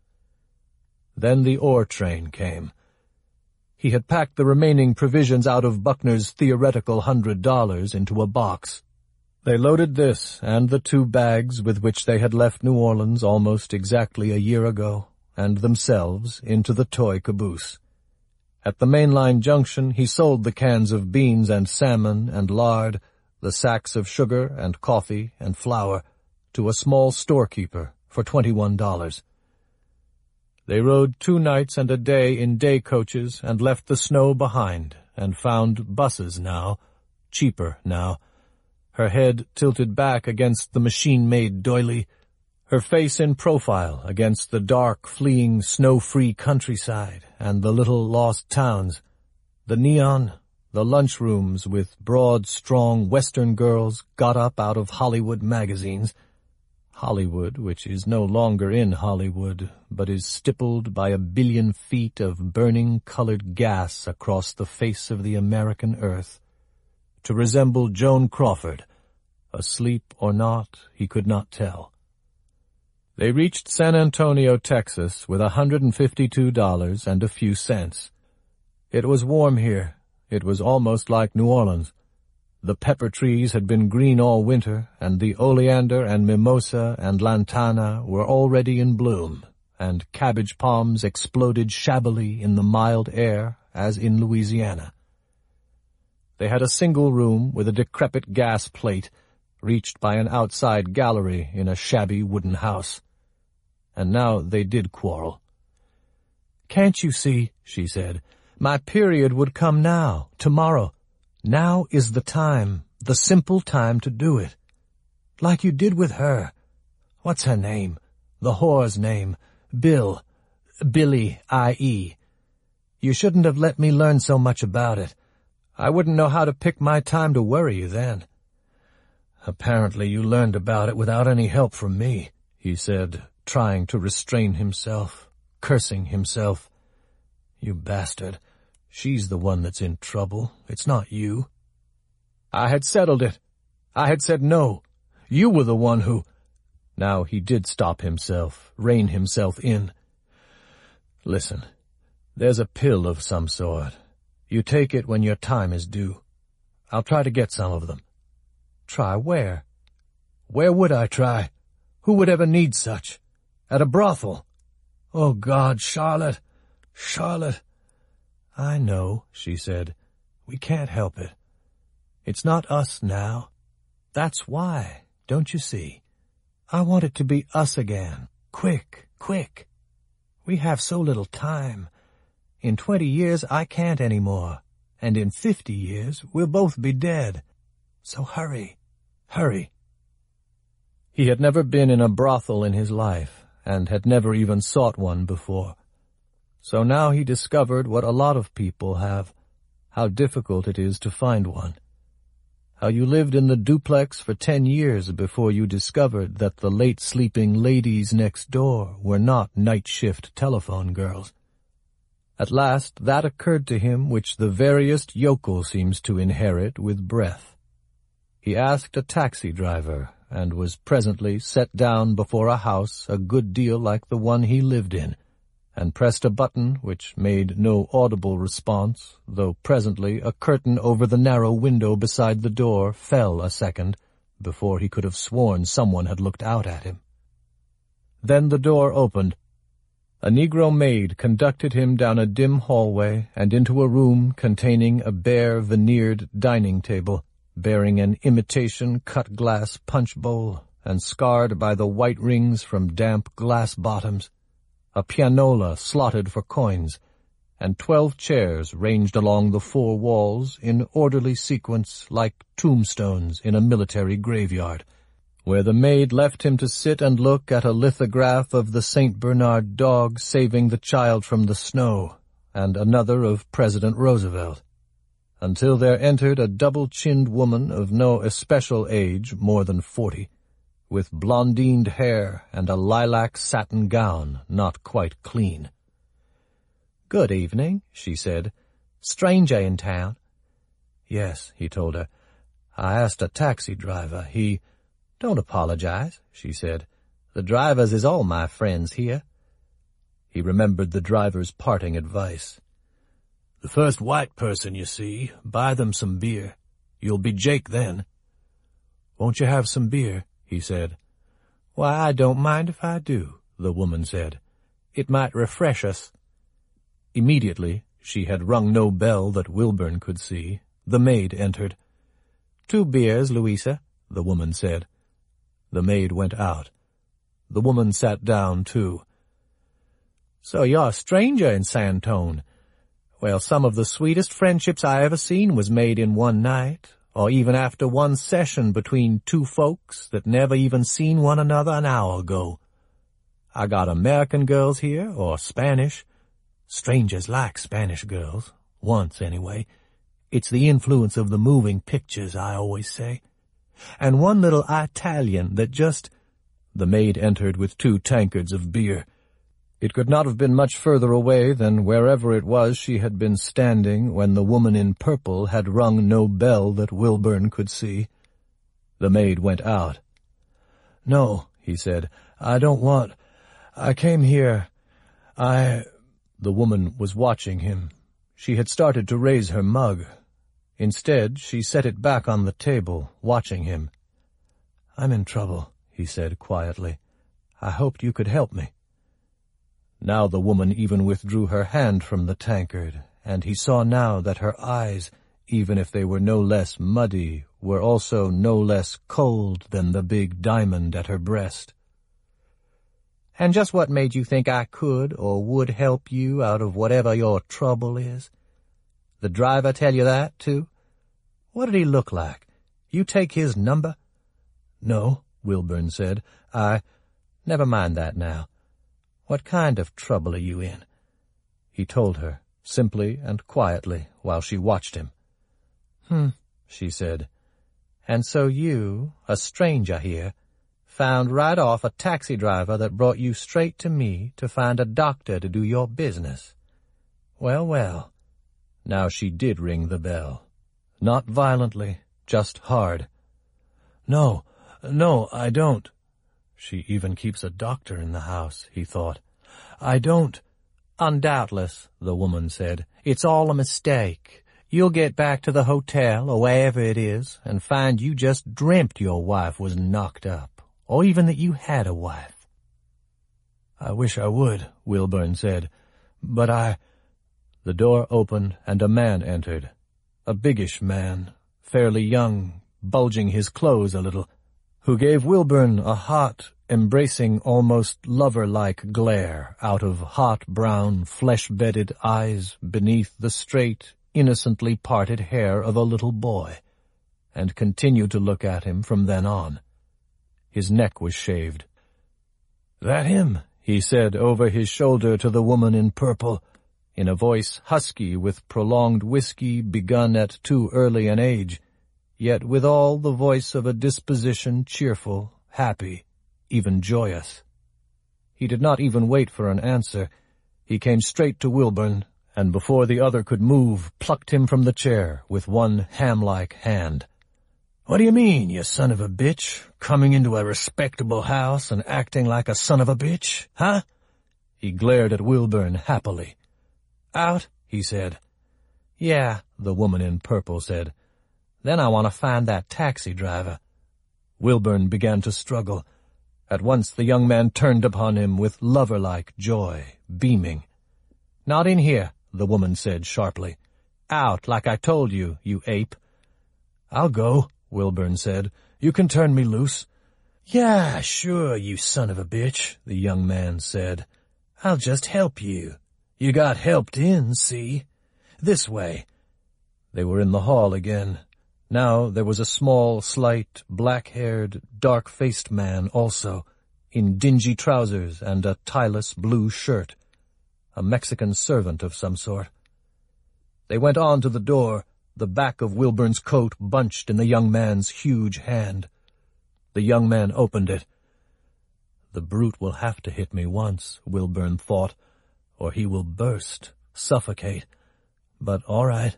Then the ore train came. He had packed the remaining provisions out of Buckner's theoretical $100 into a box. They loaded this and the 2 bags with which they had left New Orleans almost exactly a year ago, and themselves into the toy caboose. At the mainline junction he sold the cans of beans and salmon and lard, the sacks of sugar and coffee and flour, to a small storekeeper for $21. They rode 2 nights and a day in day coaches and left the snow behind, and found buses now, cheaper now, her head tilted back against the machine-made doily, her face in profile against the dark, fleeing, snow-free countryside and the little lost towns, the neon, the lunchrooms with broad, strong Western girls got up out of Hollywood magazines, Hollywood, which is no longer in Hollywood, but is stippled by 1 billion feet of burning colored gas across the face of the American earth, to resemble Joan Crawford, asleep or not, he could not tell. They reached San Antonio, Texas, with $152 and a few cents. It was warm here. It was almost like New Orleans. The pepper trees had been green all winter, and the oleander and mimosa and lantana were already in bloom, and cabbage palms exploded shabbily in the mild air, as in Louisiana. They had a single room with a decrepit gas plate, reached by an outside gallery in a shabby wooden house. And now they did quarrel. "Can't you see," she said, "my period would come now, tomorrow. Now is the time, the simple time to do it. Like you did with her. What's her name? The whore's name. Billy, I.E. You shouldn't have let me learn so much about it. I wouldn't know how to pick my time to worry you then." "Apparently you learned about it without any help from me," he said, trying to restrain himself, cursing himself. "You bastard. She's the one that's in trouble. It's not you." "I had settled it. I had said no. You were the one who—" Now he did stop himself, rein himself in. "Listen, there's a pill of some sort. You take it when your time is due. I'll try to get some of them." "Try where?" "Where would I try? Who would ever need such? At a brothel." "Oh, God, Charlotte! Charlotte!" "I know," she said. "We can't help it. It's not us now. That's why, don't you see? I want it to be us again. Quick, quick. We have so little time. In 20 years I can't any more, and in 50 years we'll both be dead. So hurry, hurry." He had never been in a brothel in his life, and had never even sought one before. So now he discovered what a lot of people have, how difficult it is to find one. How you lived in the duplex for 10 years before you discovered that the late-sleeping ladies next door were not night-shift telephone girls. At last that occurred to him which the veriest yokel seems to inherit with breath. He asked a taxi driver, and was presently set down before a house a good deal like the one he lived in, and pressed a button which made no audible response, though presently a curtain over the narrow window beside the door fell a second before he could have sworn someone had looked out at him. Then the door opened. A Negro maid conducted him down a dim hallway and into a room containing a bare veneered dining table, bearing an imitation cut-glass punch bowl and scarred by the white rings from damp glass bottoms, a pianola slotted for coins, and 12 chairs ranged along the 4 walls in orderly sequence like tombstones in a military graveyard, where the maid left him to sit and look at a lithograph of the St. Bernard dog saving the child from the snow, and another of President Roosevelt, until there entered a double-chinned woman of no especial age, more than 40, with blondined hair and a lilac satin gown not quite clean. "Good evening," she said. "Stranger in town?" "Yes," he told her. "I asked a taxi driver. He—" "Don't apologize," she said. "The drivers is all my friends here." He remembered the driver's parting advice. "The first white person you see, buy them some beer. You'll be Jake then." "Won't you have some beer?" he said. "Why, I don't mind if I do," the woman said. "It might refresh us." Immediately, she had rung no bell that Wilburn could see, the maid entered. "2 beers, Louisa," the woman said. The maid went out. The woman sat down, too. "So you're a stranger in Santone. Well, some of the sweetest friendships I ever seen was made in one night, or even after one session between 2 folks that never even seen one another an hour ago. I got American girls here, or Spanish. Strangers like Spanish girls, once anyway. It's the influence of the moving pictures, I always say. And one little Italian that just—" The maid entered with 2 tankards of beer. It could not have been much further away than wherever it was she had been standing when the woman in purple had rung no bell that Wilburn could see. The maid went out. "No," he said, I came here. The woman was watching him. She had started to raise her mug. Instead, she set it back on the table, watching him. "I'm in trouble," he said quietly. "I hoped you could help me." Now the woman even withdrew her hand from the tankard, and he saw now that her eyes, even if they were no less muddy, were also no less cold than the big diamond at her breast. "And just what made you think I could or would help you out of whatever your trouble is? The driver tell you that, too? What did he look like? You take his number?" "No," Wilburn said. Never mind that now. What kind of trouble are you in?" He told her, simply and quietly, while she watched him. She said. "And so you, a stranger here, found right off a taxi driver that brought you straight to me to find a doctor to do your business. Well, well." Now she did ring the bell. Not violently, just hard. No, I don't." She even keeps a doctor in the house, he thought. "I don't." "Undoubtless," the woman said. "It's all a mistake. You'll get back to the hotel, or wherever it is, and find you just dreamt your wife was knocked up, or even that you had a wife." "I wish I would," Wilburn said, "but The door opened, and a man entered. A biggish man, fairly young, bulging his clothes a little, who gave Wilburn a hot, embracing, almost lover-like glare out of hot brown, flesh-bedded eyes beneath the straight, innocently parted hair of a little boy, and continued to look at him from then on. His neck was shaved. "That him?" he said over his shoulder to the woman in purple, in a voice husky with prolonged whiskey begun at too early an age, yet withal the voice of a disposition cheerful, happy, even joyous. He did not even wait for an answer. He came straight to Wilburn, and before the other could move, plucked him from the chair with one ham-like hand. "What do you mean, you son of a bitch, coming into a respectable house and acting like a son of a bitch, huh?" He glared at Wilburn happily. "Out?" he said. "Yeah," the woman in purple said. "Then I want to find that taxi driver." Wilburn began to struggle. At once the young man turned upon him with lover-like joy, beaming. "Not in here," the woman said sharply. "Out, like I told you, you ape." "I'll go," Wilburn said. "You can turn me loose." "Yeah, sure, you son of a bitch," the young man said. "I'll just help you. You got helped in, see? This way." They were in the hall again. Now there was a small, slight, black-haired, dark-faced man also, in dingy trousers and a tieless blue shirt, a Mexican servant of some sort. They went on to the door, the back of Wilburn's coat bunched in the young man's huge hand. The young man opened it. "The brute will have to hit me once," Wilburn thought, "or he will burst, suffocate. But all right.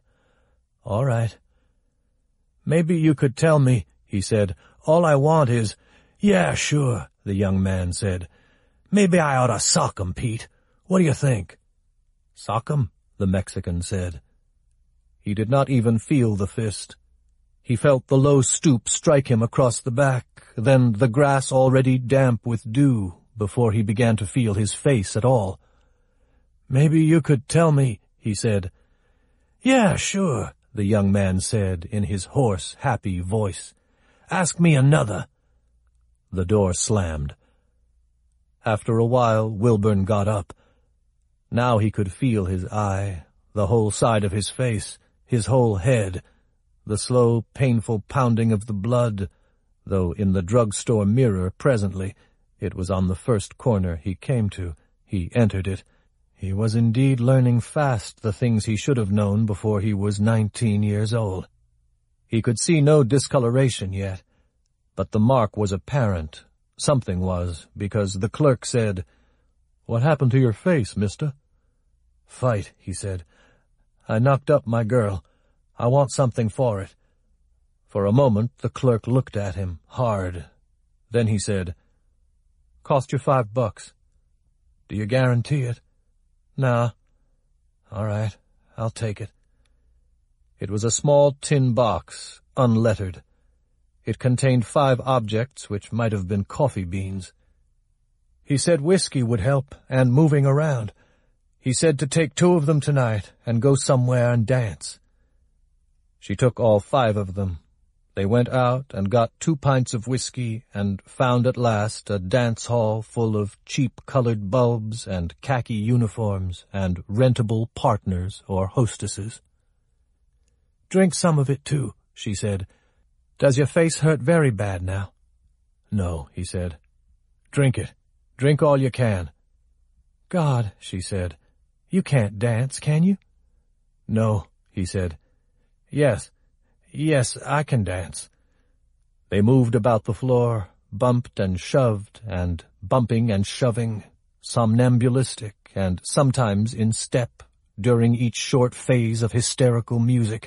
"Maybe you could tell me," he said. "All I want is—" "Yeah, sure," the young man said. "Maybe I ought to sock 'em, Pete. What do you think?" "Sock 'em," the Mexican said. He did not even feel the fist. He felt the low stoop strike him across the back, then the grass already damp with dew, before he began to feel his face at all. "Maybe you could tell me," he said. "Yeah, sure," the young man said in his hoarse, happy voice. "Ask me another." The door slammed. After a while, Wilburn got up. Now he could feel his eye, the whole side of his face, his whole head, the slow, painful pounding of the blood, though in the drug-store mirror presently, it was on the first corner he came to, he entered it. He was indeed learning fast the things he should have known before he was 19 years old. He could see no discoloration yet, but the mark was apparent. Something was, because the clerk said, "What happened to your face, mister?" "Fight," he said. "I knocked up my girl. I want something for it." For a moment the clerk looked at him, hard. Then he said, Cost you $5. Do you guarantee it? Nah. All right, I'll take it. It was a small tin box, unlettered. It contained 5 objects which might have been coffee beans. He said whiskey would help, and moving around. He said to take 2 of them tonight and go somewhere and dance. She took all 5 of them. They went out and got 2 pints of whiskey and found at last a dance hall full of cheap-colored bulbs and khaki uniforms and rentable partners or hostesses. "Drink some of it, too," she said. "Does your face hurt very bad now?" "No," he said. "Drink it. Drink all you can." "God," she said, "you can't dance, can you?" "No," he said. Yes, I can dance." They moved about the floor, bumped and shoved, and bumping and shoving, somnambulistic and sometimes in step during each short phase of hysterical music.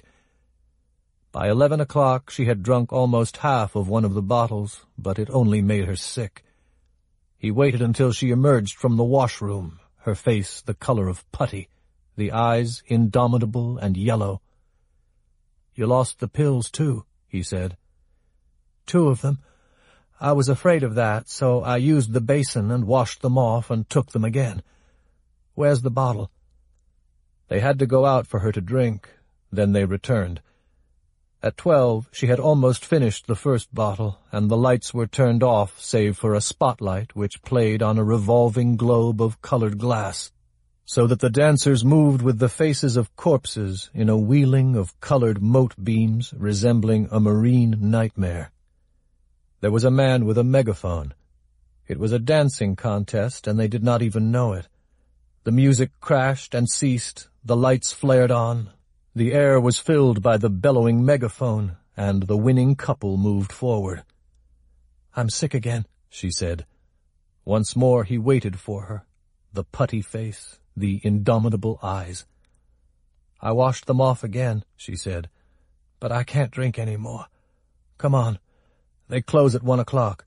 By 11 o'clock she had drunk almost half of one of the bottles, but it only made her sick. He waited until she emerged from the washroom, her face the color of putty, the eyes indomitable and yellow. "You lost the pills, too," he said. "2 of them. I was afraid of that, so I used the basin and washed them off and took them again. Where's the bottle?" They had to go out for her to drink. Then they returned. At 12, she had almost finished the first bottle, and the lights were turned off save for a spotlight which played on a revolving globe of colored glass, so that the dancers moved with the faces of corpses in a wheeling of colored mote beams resembling a marine nightmare. There was a man with a megaphone. It was a dancing contest, and they did not even know it. The music crashed and ceased, the lights flared on, the air was filled by the bellowing megaphone, and the winning couple moved forward. "I'm sick again," she said. Once more he waited for her, the putty face, the indomitable eyes. "I washed them off again," she said, "but I can't drink any more. Come on. They close at 1 o'clock.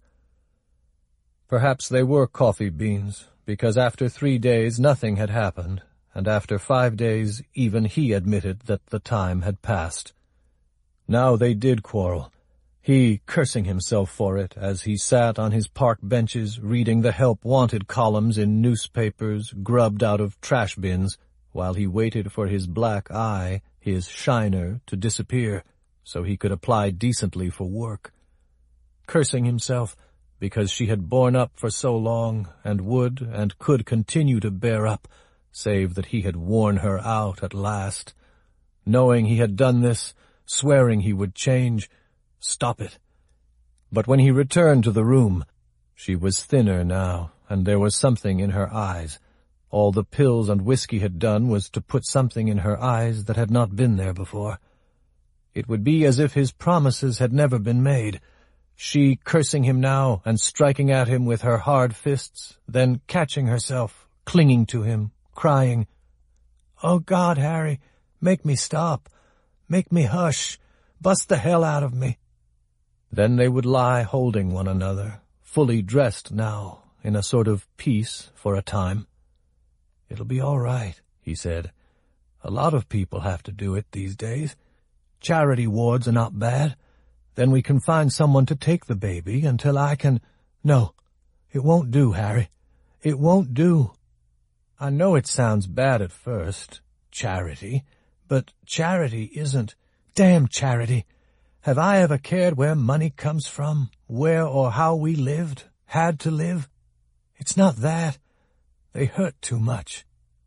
Perhaps they were coffee beans, because after 3 days nothing had happened, and after 5 days even he admitted that the time had passed. Now they did quarrel, he cursing himself for it as he sat on his park benches reading the help wanted columns in newspapers grubbed out of trash bins, while he waited for his black eye, his shiner, to disappear so he could apply decently for work. Cursing himself because she had borne up for so long and would and could continue to bear up, save that he had worn her out at last. Knowing he had done this, swearing he would change, stop it. But when he returned to the room, she was thinner now, and there was something in her eyes. All the pills and whiskey had done was to put something in her eyes that had not been there before. It would be as if his promises had never been made, she cursing him now and striking at him with her hard fists, then catching herself, clinging to him, crying, "Oh, God, Harry, make me stop. Make me hush. Bust the hell out of me." Then they would lie holding one another, fully dressed now, in a sort of peace for a time. "It'll be all right," he said. "A lot of people have to do it these days. Charity wards are not bad. Then we can find someone to take the baby until I can— No, it won't do, Harry. It won't do. I know it sounds bad at first, charity, but charity isn't— Damn charity! Have I ever cared where money comes from, where or how we lived, had to live? It's not that. They hurt too much.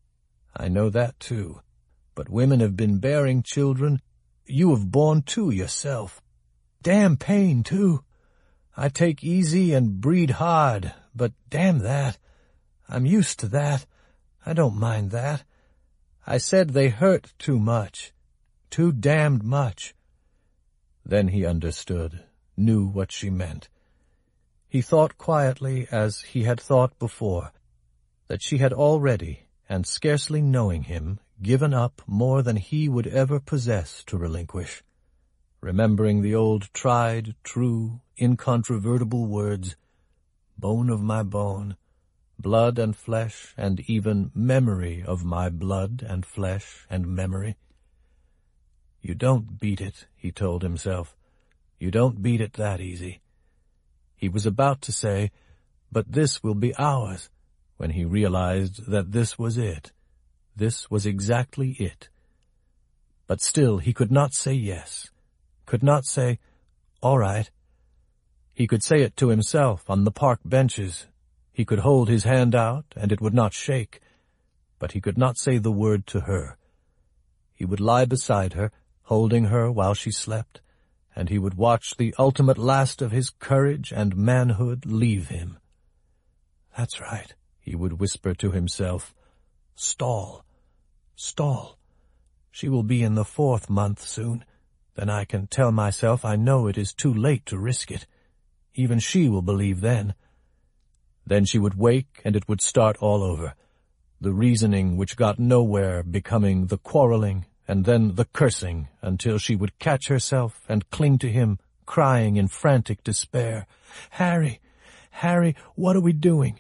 I know that too. But women have been bearing children. You have borne 2 yourself. Damn pain, too. I take easy and breed hard, but damn that. I'm used to that. I don't mind that. I said they hurt too much. Too damned much. Then he understood, knew what she meant. He thought quietly, as he had thought before, that she had already, and scarcely knowing him, given up more than he would ever possess to relinquish. Remembering the old tried, true, incontrovertible words, bone of my bone, blood and flesh, and even memory of my blood and flesh and memory. You don't beat it, he told himself. You don't beat it that easy. He was about to say, but this will be ours, when he realized that this was it. This was exactly it. But still he could not say yes, could not say, all right. He could say it to himself on the park benches. He could hold his hand out, and it would not shake, but he could not say the word to her. He would lie beside her, holding her while she slept, and he would watch the ultimate last of his courage and manhood leave him. That's right, he would whisper to himself. Stall. Stall. She will be in the 4th month soon. Then I can tell myself I know it is too late to risk it. Even she will believe then. Then she would wake, and it would start all over. The reasoning which got nowhere becoming the quarreling, and then the cursing, until she would catch herself and cling to him, crying in frantic despair, Harry, Harry, what are we doing?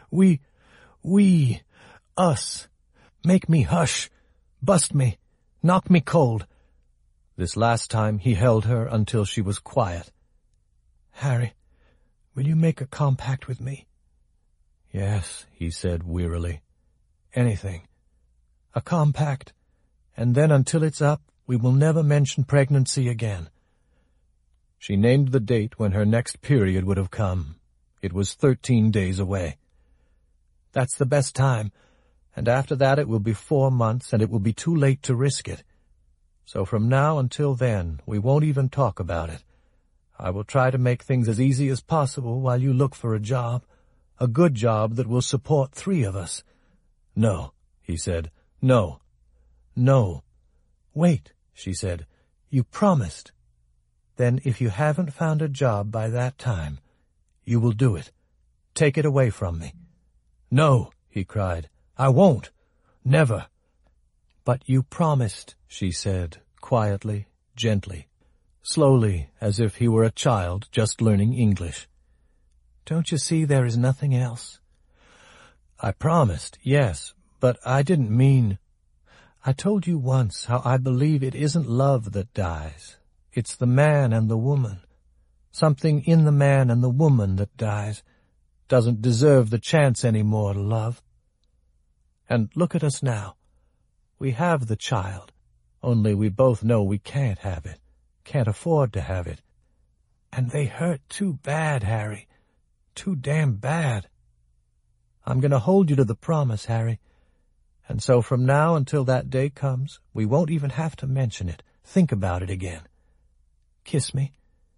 Us. Make me hush. Bust me. Knock me cold. This last time he held her until she was quiet. Harry, will you make a compact with me? Yes, he said wearily. Anything. A compact. And then until it's up, we will never mention pregnancy again. She named the date when her next period would have come. It was 13 days away. That's the best time, and after that it will be 4 months, and it will be too late to risk it. So from now until then, we won't even talk about it. I will try to make things as easy as possible while you look for a job, a good job that will support 3 of us. No, he said. No. No. Wait, she said. You promised. Then if you haven't found a job by that time, you will do it. Take it away from me. No, he cried. I won't. Never. But you promised, she said, quietly, gently, slowly, as if he were a child just learning English. Don't you see there is nothing else? I promised, yes, but I didn't mean... I told you once how I believe it isn't love that dies. It's the man and the woman. Something in the man and the woman that dies. Doesn't deserve the chance anymore to love. And look at us now. We have the child, only we both know we can't have it, can't afford to have it. And they hurt too bad, Harry. Too damn bad. I'm going to hold you to the promise, Harry. And so from now until that day comes, we won't even have to mention it, think about it again. Kiss me.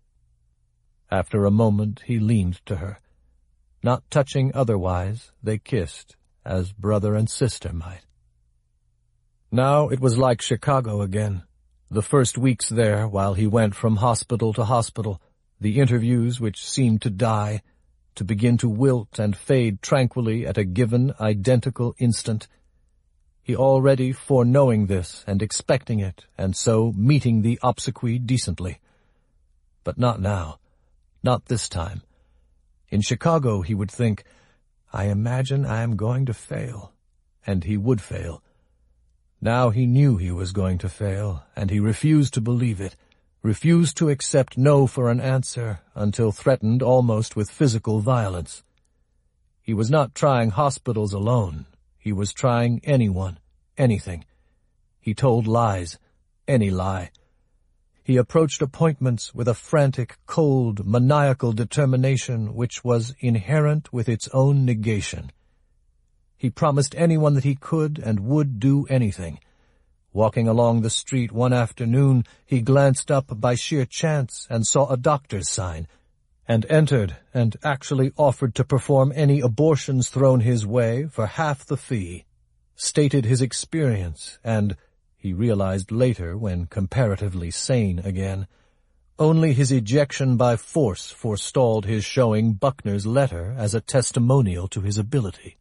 After a moment he leaned to her. Not touching otherwise, they kissed, as brother and sister might. Now it was like Chicago again. The first weeks there, while he went from hospital to hospital, the interviews which seemed to die, to begin to wilt and fade tranquilly at a given identical instant. He already foreknowing this and expecting it, and so meeting the obsequy decently. But not now. Not this time. In Chicago he would think, I imagine I am going to fail. And he would fail. Now he knew he was going to fail, and he refused to believe it, refused to accept no for an answer until threatened almost with physical violence. He was not trying hospitals alone. He was trying anyone, anything. He told lies, any lie. He approached appointments with a frantic, cold, maniacal determination which was inherent with its own negation. He promised anyone that he could and would do anything. Walking along the street one afternoon, he glanced up by sheer chance and saw a doctor's sign, and entered and actually offered to perform any abortions thrown his way for half the fee, stated his experience, and, he realized later when comparatively sane again, only his ejection by force forestalled his showing Buckner's letter as a testimonial to his ability.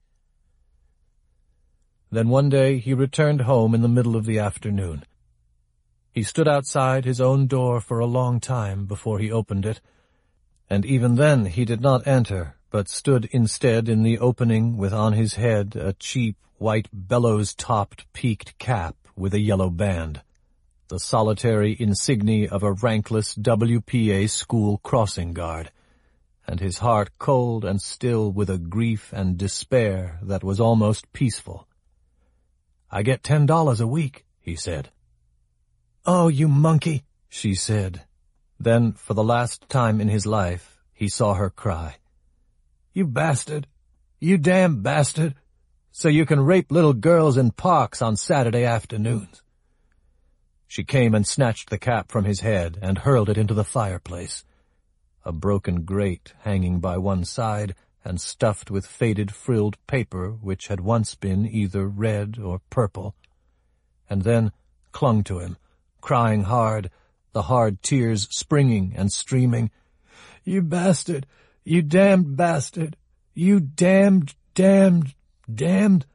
Then one day he returned home in the middle of the afternoon. He stood outside his own door for a long time before he opened it, And even then he did not enter, but stood instead in the opening with on his head a cheap, white bellows-topped peaked cap with a yellow band, the solitary insignia of a rankless WPA school crossing guard, and his heart cold and still with a grief and despair that was almost peaceful. "I get $10 a week," he said. "Oh, you monkey," she said. Then, for the last time in his life, he saw her cry. "You bastard! You damn bastard! So you can rape little girls in parks on Saturday afternoons." She came and snatched the cap from his head and hurled it into the fireplace, a broken grate hanging by one side and stuffed with faded frilled paper which had once been either red or purple, and then clung to him, crying hard, the hard tears springing and streaming. "You bastard! You damned bastard! You damned, damned, damned!"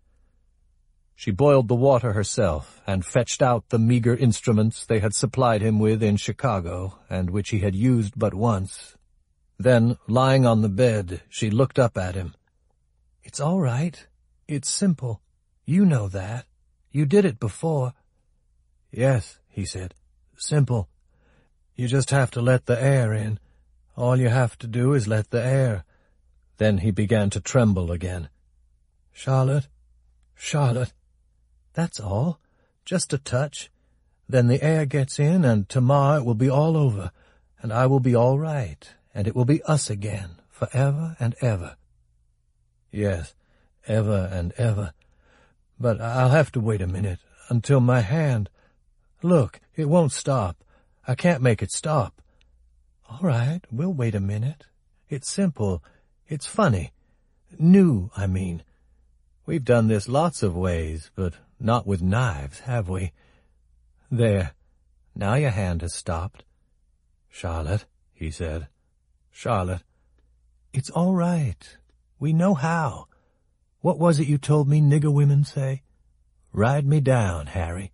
She boiled the water herself and fetched out the meager instruments they had supplied him with in Chicago, and which he had used but once. Then, lying on the bed, she looked up at him. "It's all right. It's simple. You know that. You did it before." "Yes," he said. "Simple. You just have to let the air in. All you have to do is let the air." Then he began to tremble again. "Charlotte, Charlotte, that's all. Just a touch. Then the air gets in, and tomorrow it will be all over, and I will be all right, and it will be us again, forever and ever." "Yes, ever and ever. But I'll have to wait a minute, until my hand... Look, it won't stop. I can't make it stop." "All right, we'll wait a minute. It's simple. It's funny. New, I mean. We've done this lots of ways, but not with knives, have we? There. Now your hand has stopped." "Charlotte," he said. "Charlotte." "It's all right. We know how. What was it you told me nigger women say? Ride me down, Harry."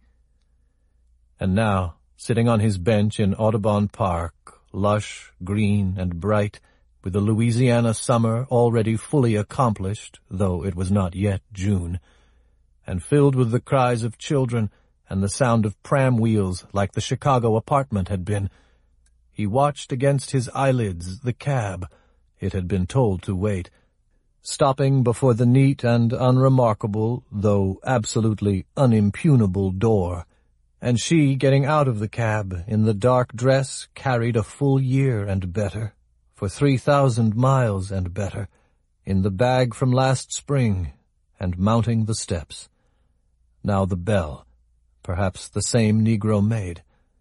And now, sitting on his bench in Audubon Park, lush, green, and bright, with the Louisiana summer already fully accomplished, though it was not yet June, and filled with the cries of children and the sound of pram wheels like the Chicago apartment had been, he watched against his eyelids the cab, it had been told to wait, stopping before the neat and unremarkable, though absolutely unimpugnable door, and she, getting out of the cab in the dark dress carried a full year and better, for 3,000 miles and better, in the bag from last spring, and mounting the steps. Now the bell, perhaps the same Negro maid.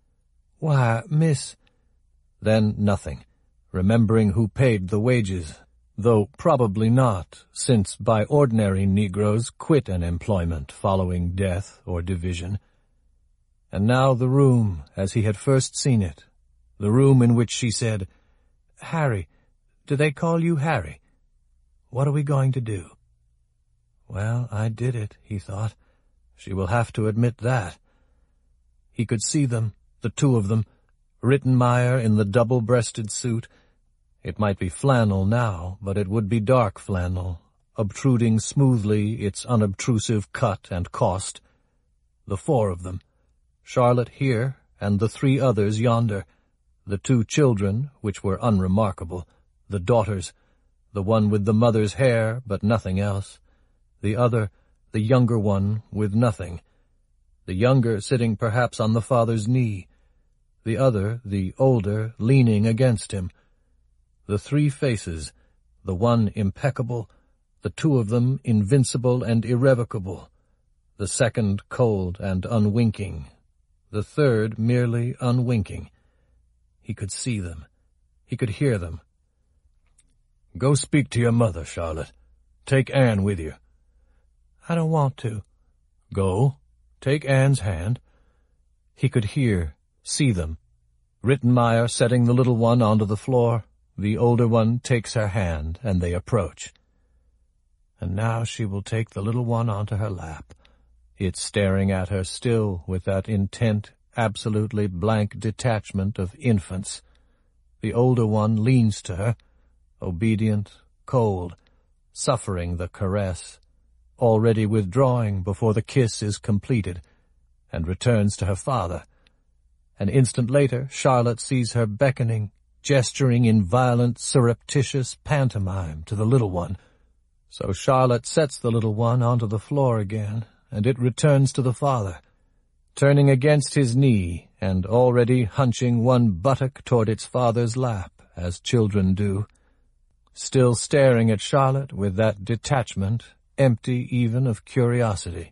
"Why, miss—" Then nothing, remembering who paid the wages, though probably not, since by ordinary Negroes quit an employment following death or division. And now the room, as he had first seen it, the room in which she said, "Harry, do they call you Harry? What are we going to do?" Well, I did it, he thought. She will have to admit that. He could see them, the two of them, Rittenmeyer in the double-breasted suit. It might be flannel now, but it would be dark flannel, obtruding smoothly its unobtrusive cut and cost. The four of them, Charlotte here, and the three others yonder, the two children, which were unremarkable, the daughters, the one with the mother's hair, but nothing else, the other, the younger one, with nothing, the younger sitting perhaps on the father's knee, the other, the older, leaning against him, the three faces, the one impeccable, the two of them invincible and irrevocable, the second cold and unwinking, the third merely unwinking. He could see them. He could hear them. "Go speak to your mother, Charlotte. Take Anne with you." "I don't want to." "Go. Take Anne's hand." He could hear, see them. Rittenmeyer setting the little one onto the floor. The older one takes her hand, and they approach. And now she will take the little one onto her lap, it staring at her still with that intent, absolutely blank detachment of infants. The older one leans to her, obedient, cold, suffering the caress, already withdrawing before the kiss is completed, and returns to her father. An instant later, Charlotte sees her beckoning, gesturing in violent, surreptitious pantomime to the little one. So Charlotte sets the little one onto the floor again, and it returns to the father, turning against his knee and already hunching one buttock toward its father's lap, as children do, still staring at Charlotte with that detachment, empty even of curiosity.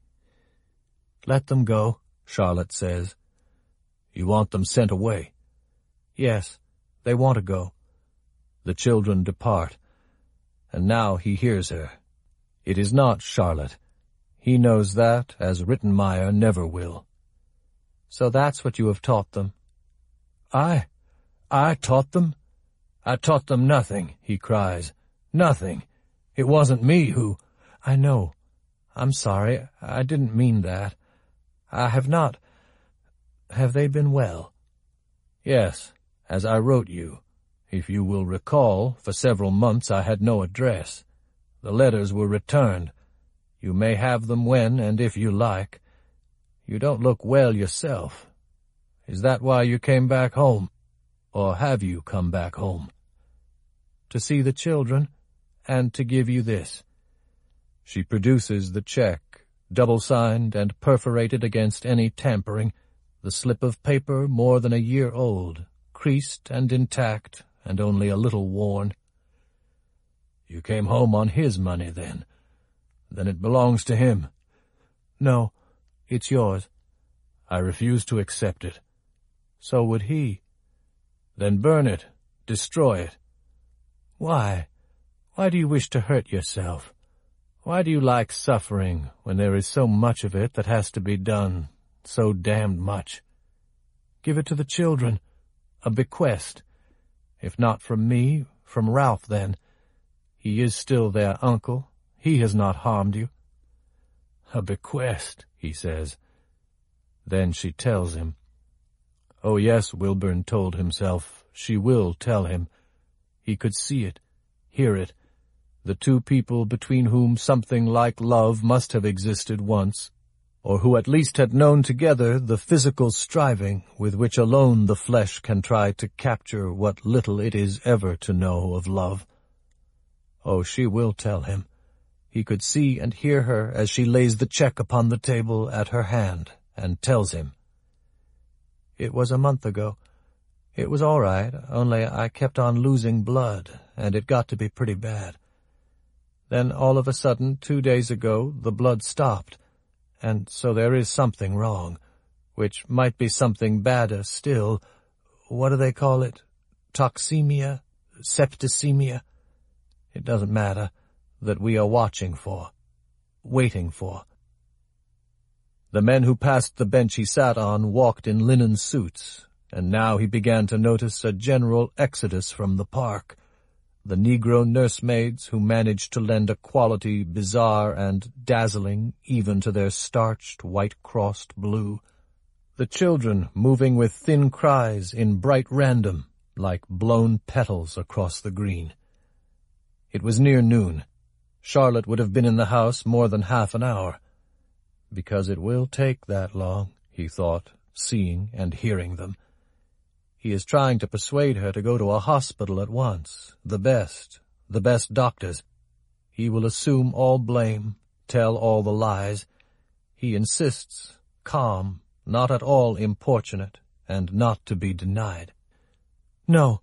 "Let them go," Charlotte says. "You want them sent away?" "Yes, they want to go." The children depart, and now he hears her. It is not Charlotte. He knows that, as Rittenmeyer never will. "So that's what you have taught them?" I taught them? I taught them nothing," he cries. "Nothing. It wasn't me who—" "I know. I'm sorry. I didn't mean that. I have not— Have they been well?" "Yes, as I wrote you. If you will recall, for several months I had no address. The letters were returned. You may have them when and if you like. You don't look well yourself. Is that why you came back home? Or have you come back home?" "To see the children, and to give you this." She produces the check, double-signed and perforated against any tampering, the slip of paper more than a year old, creased and intact, and only a little worn. "You came home on his money, then? Then it belongs to him." "No, it's yours." "I refuse to accept it." "So would he." "Then burn it, destroy it." "Why? Why do you wish to hurt yourself? Why do you like suffering when there is so much of it that has to be done, so damned much? Give it to the children, a bequest. If not from me, from Ralph, then. He is still their uncle. He has not harmed you." "A bequest," he says. Then she tells him. Oh yes, Wilburn told himself, she will tell him. He could see it, hear it, the two people between whom something like love must have existed once, or who at least had known together the physical striving with which alone the flesh can try to capture what little it is ever to know of love. Oh, she will tell him. He could see and hear her as she lays the check upon the table at her hand and tells him. "It was a month ago. It was all right, only I kept on losing blood, and it got to be pretty bad. Then all of a sudden, 2 days ago, the blood stopped, and so there is something wrong, which might be something badder still. What do they call it? Toxemia? Septicemia? It doesn't matter, that we are watching for, waiting for." The men who passed the bench he sat on walked in linen suits, and now he began to notice a general exodus from the park. The Negro nursemaids who managed to lend a quality bizarre and dazzling even to their starched, white-crossed blue. The children moving with thin cries in bright random, like blown petals across the green. It was near noon. Charlotte would have been in the house more than half an hour. Because it will take that long, he thought, seeing and hearing them. He is trying to persuade her to go to a hospital at once, the best doctors. He will assume all blame, tell all the lies. He insists, calm, not at all importunate, and not to be denied. "No,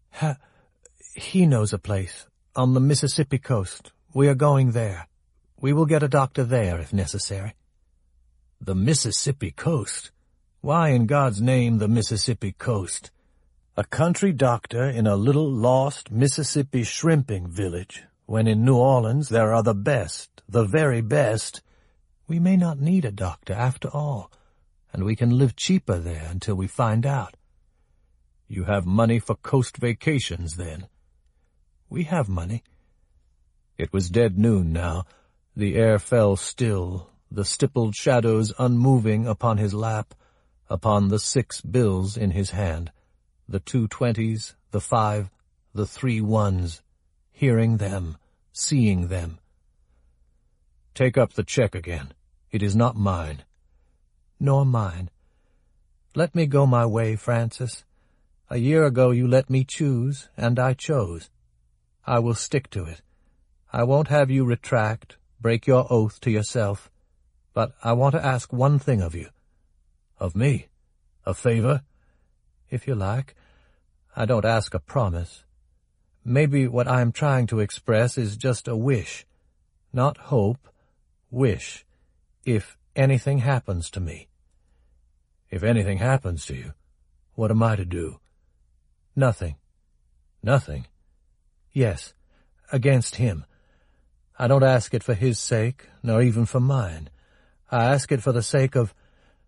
he knows a place, on the Mississippi coast. We are going there. We will get a doctor there if necessary." The Mississippi coast? Why in God's name the Mississippi coast? A country doctor in a little lost Mississippi shrimping village, when in New Orleans there are the best, the very best. We may not need a doctor after all, and we can live cheaper there until we find out. You have money for coast vacations, then? We have money. It was dead noon now. The air fell still, the stippled shadows unmoving upon his lap, upon the 6 bills in his hand, the 2 20s, the 5, the 3 ones, hearing them, seeing them. Take up the check again. It is not mine. Nor mine. Let me go my way, Francis. A year ago you let me choose, and I chose. I will stick to it. I won't have you retract, break your oath to yourself. But I want to ask one thing of you. Of me? A favor? If you like. I don't ask a promise. Maybe what I am trying to express is just a wish. Not hope. Wish. If anything happens to me. If anything happens to you, what am I to do? Nothing. Nothing? Yes, against him. I don't ask it for his sake, nor even for mine. I ask it for the sake of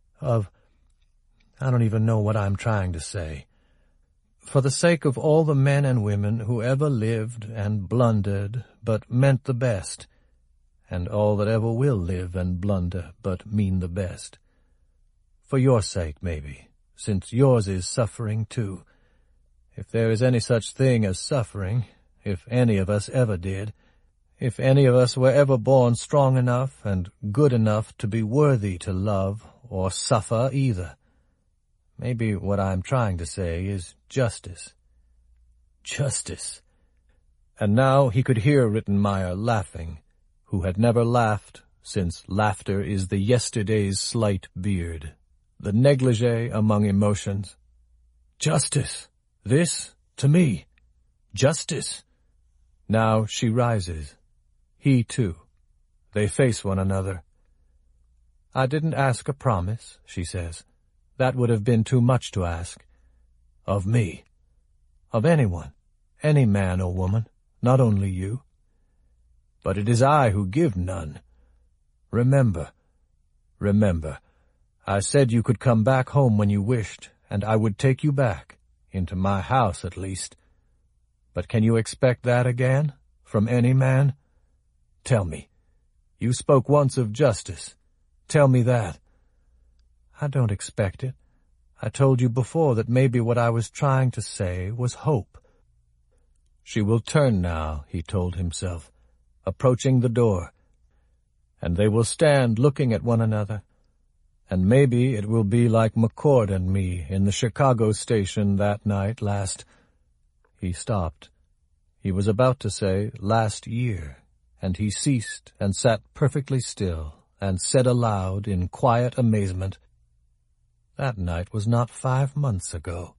I don't even know what I'm trying to say. For the sake of all the men and women who ever lived and blundered, but meant the best, and all that ever will live and blunder, but mean the best. For your sake, maybe, since yours is suffering too. If there is any such thing as suffering, if any of us ever did, if any of us were ever born strong enough and good enough to be worthy to love or suffer either. Maybe what I'm trying to say is justice. Justice. And now he could hear Rittenmeyer laughing, who had never laughed, since laughter is the yesterday's slight beard, the negligee among emotions. Justice! This, to me. Justice! Now she rises. He, too. They face one another. I didn't ask a promise, she says. That would have been too much to ask. Of me. Of anyone. Any man or woman. Not only you. But it is I who give none. Remember. Remember. I said you could come back home when you wished, and I would take you back. Into my house, at least. But can you expect that again? From any man? Tell me. You spoke once of justice. Tell me that. I don't expect it. I told you before that maybe what I was trying to say was hope. She will turn now, he told himself, approaching the door. And they will stand looking at one another. And maybe it will be like McCord and me in the Chicago station that night last... He stopped. He was about to say last year, and he ceased and sat perfectly still and said aloud in quiet amazement, that night was not 5 months ago.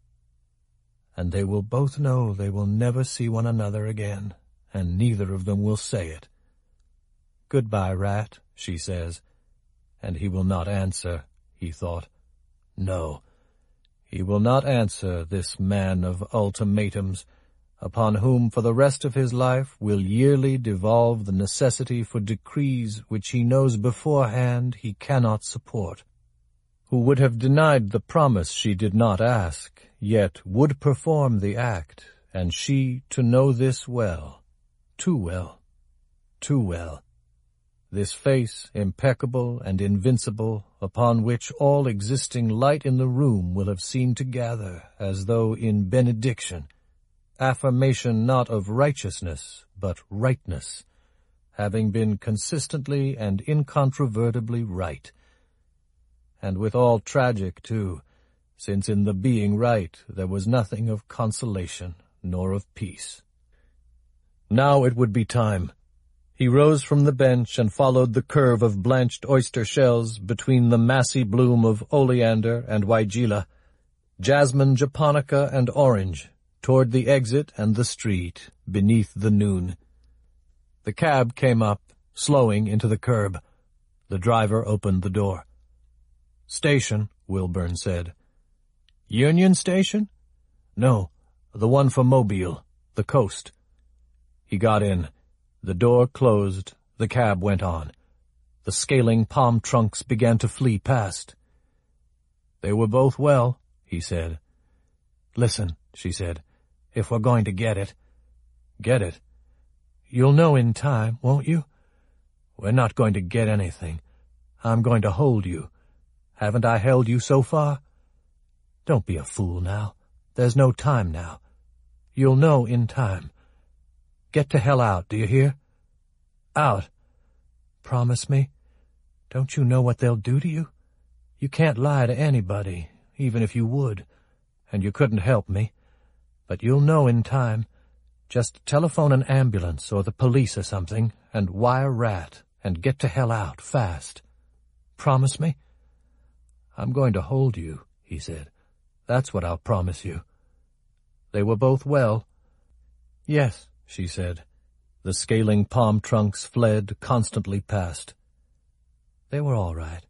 And they will both know they will never see one another again, and neither of them will say it. Goodbye, Rat, she says. And he will not answer, he thought. No, he will not answer, this man of ultimatums, upon whom for the rest of his life will yearly devolve the necessity for decrees which he knows beforehand he cannot support, who would have denied the promise she did not ask, yet would perform the act, and she to know this well, too well, too well. This face, impeccable and invincible, upon which all existing light in the room will have seemed to gather, as though in benediction, affirmation not of righteousness, but rightness, having been consistently and incontrovertibly right. And withal tragic, too, since in the being right there was nothing of consolation nor of peace. Now it would be time. He rose from the bench and followed the curve of blanched oyster shells between the massy bloom of oleander and weigela, jasmine, japonica, and orange, toward the exit and the street, beneath the noon. The cab came up, slowing into the curb. The driver opened the door. "Station," Wilburn said. "Union Station?" "No, the one for Mobile, the coast." He got in. The door closed. The cab went on. The scaling palm trunks began to flee past. "They were both well," he said. "Listen," she said, "if we're going to get it." "Get it?" "You'll know in time, won't you?" "We're not going to get anything. I'm going to hold you. Haven't I held you so far? Don't be a fool now. There's no time now. You'll know in time. Get to hell out, do you hear? Out. Promise me? Don't you know what they'll do to you? You can't lie to anybody, even if you would, and you couldn't help me. But you'll know in time. Just telephone an ambulance or the police or something, and wire Rat, and get to hell out, fast. Promise me? I'm going to hold you, he said. That's what I'll promise you. They were both well. Yes, she said. The scaling palm trunks fled constantly past. They were all right.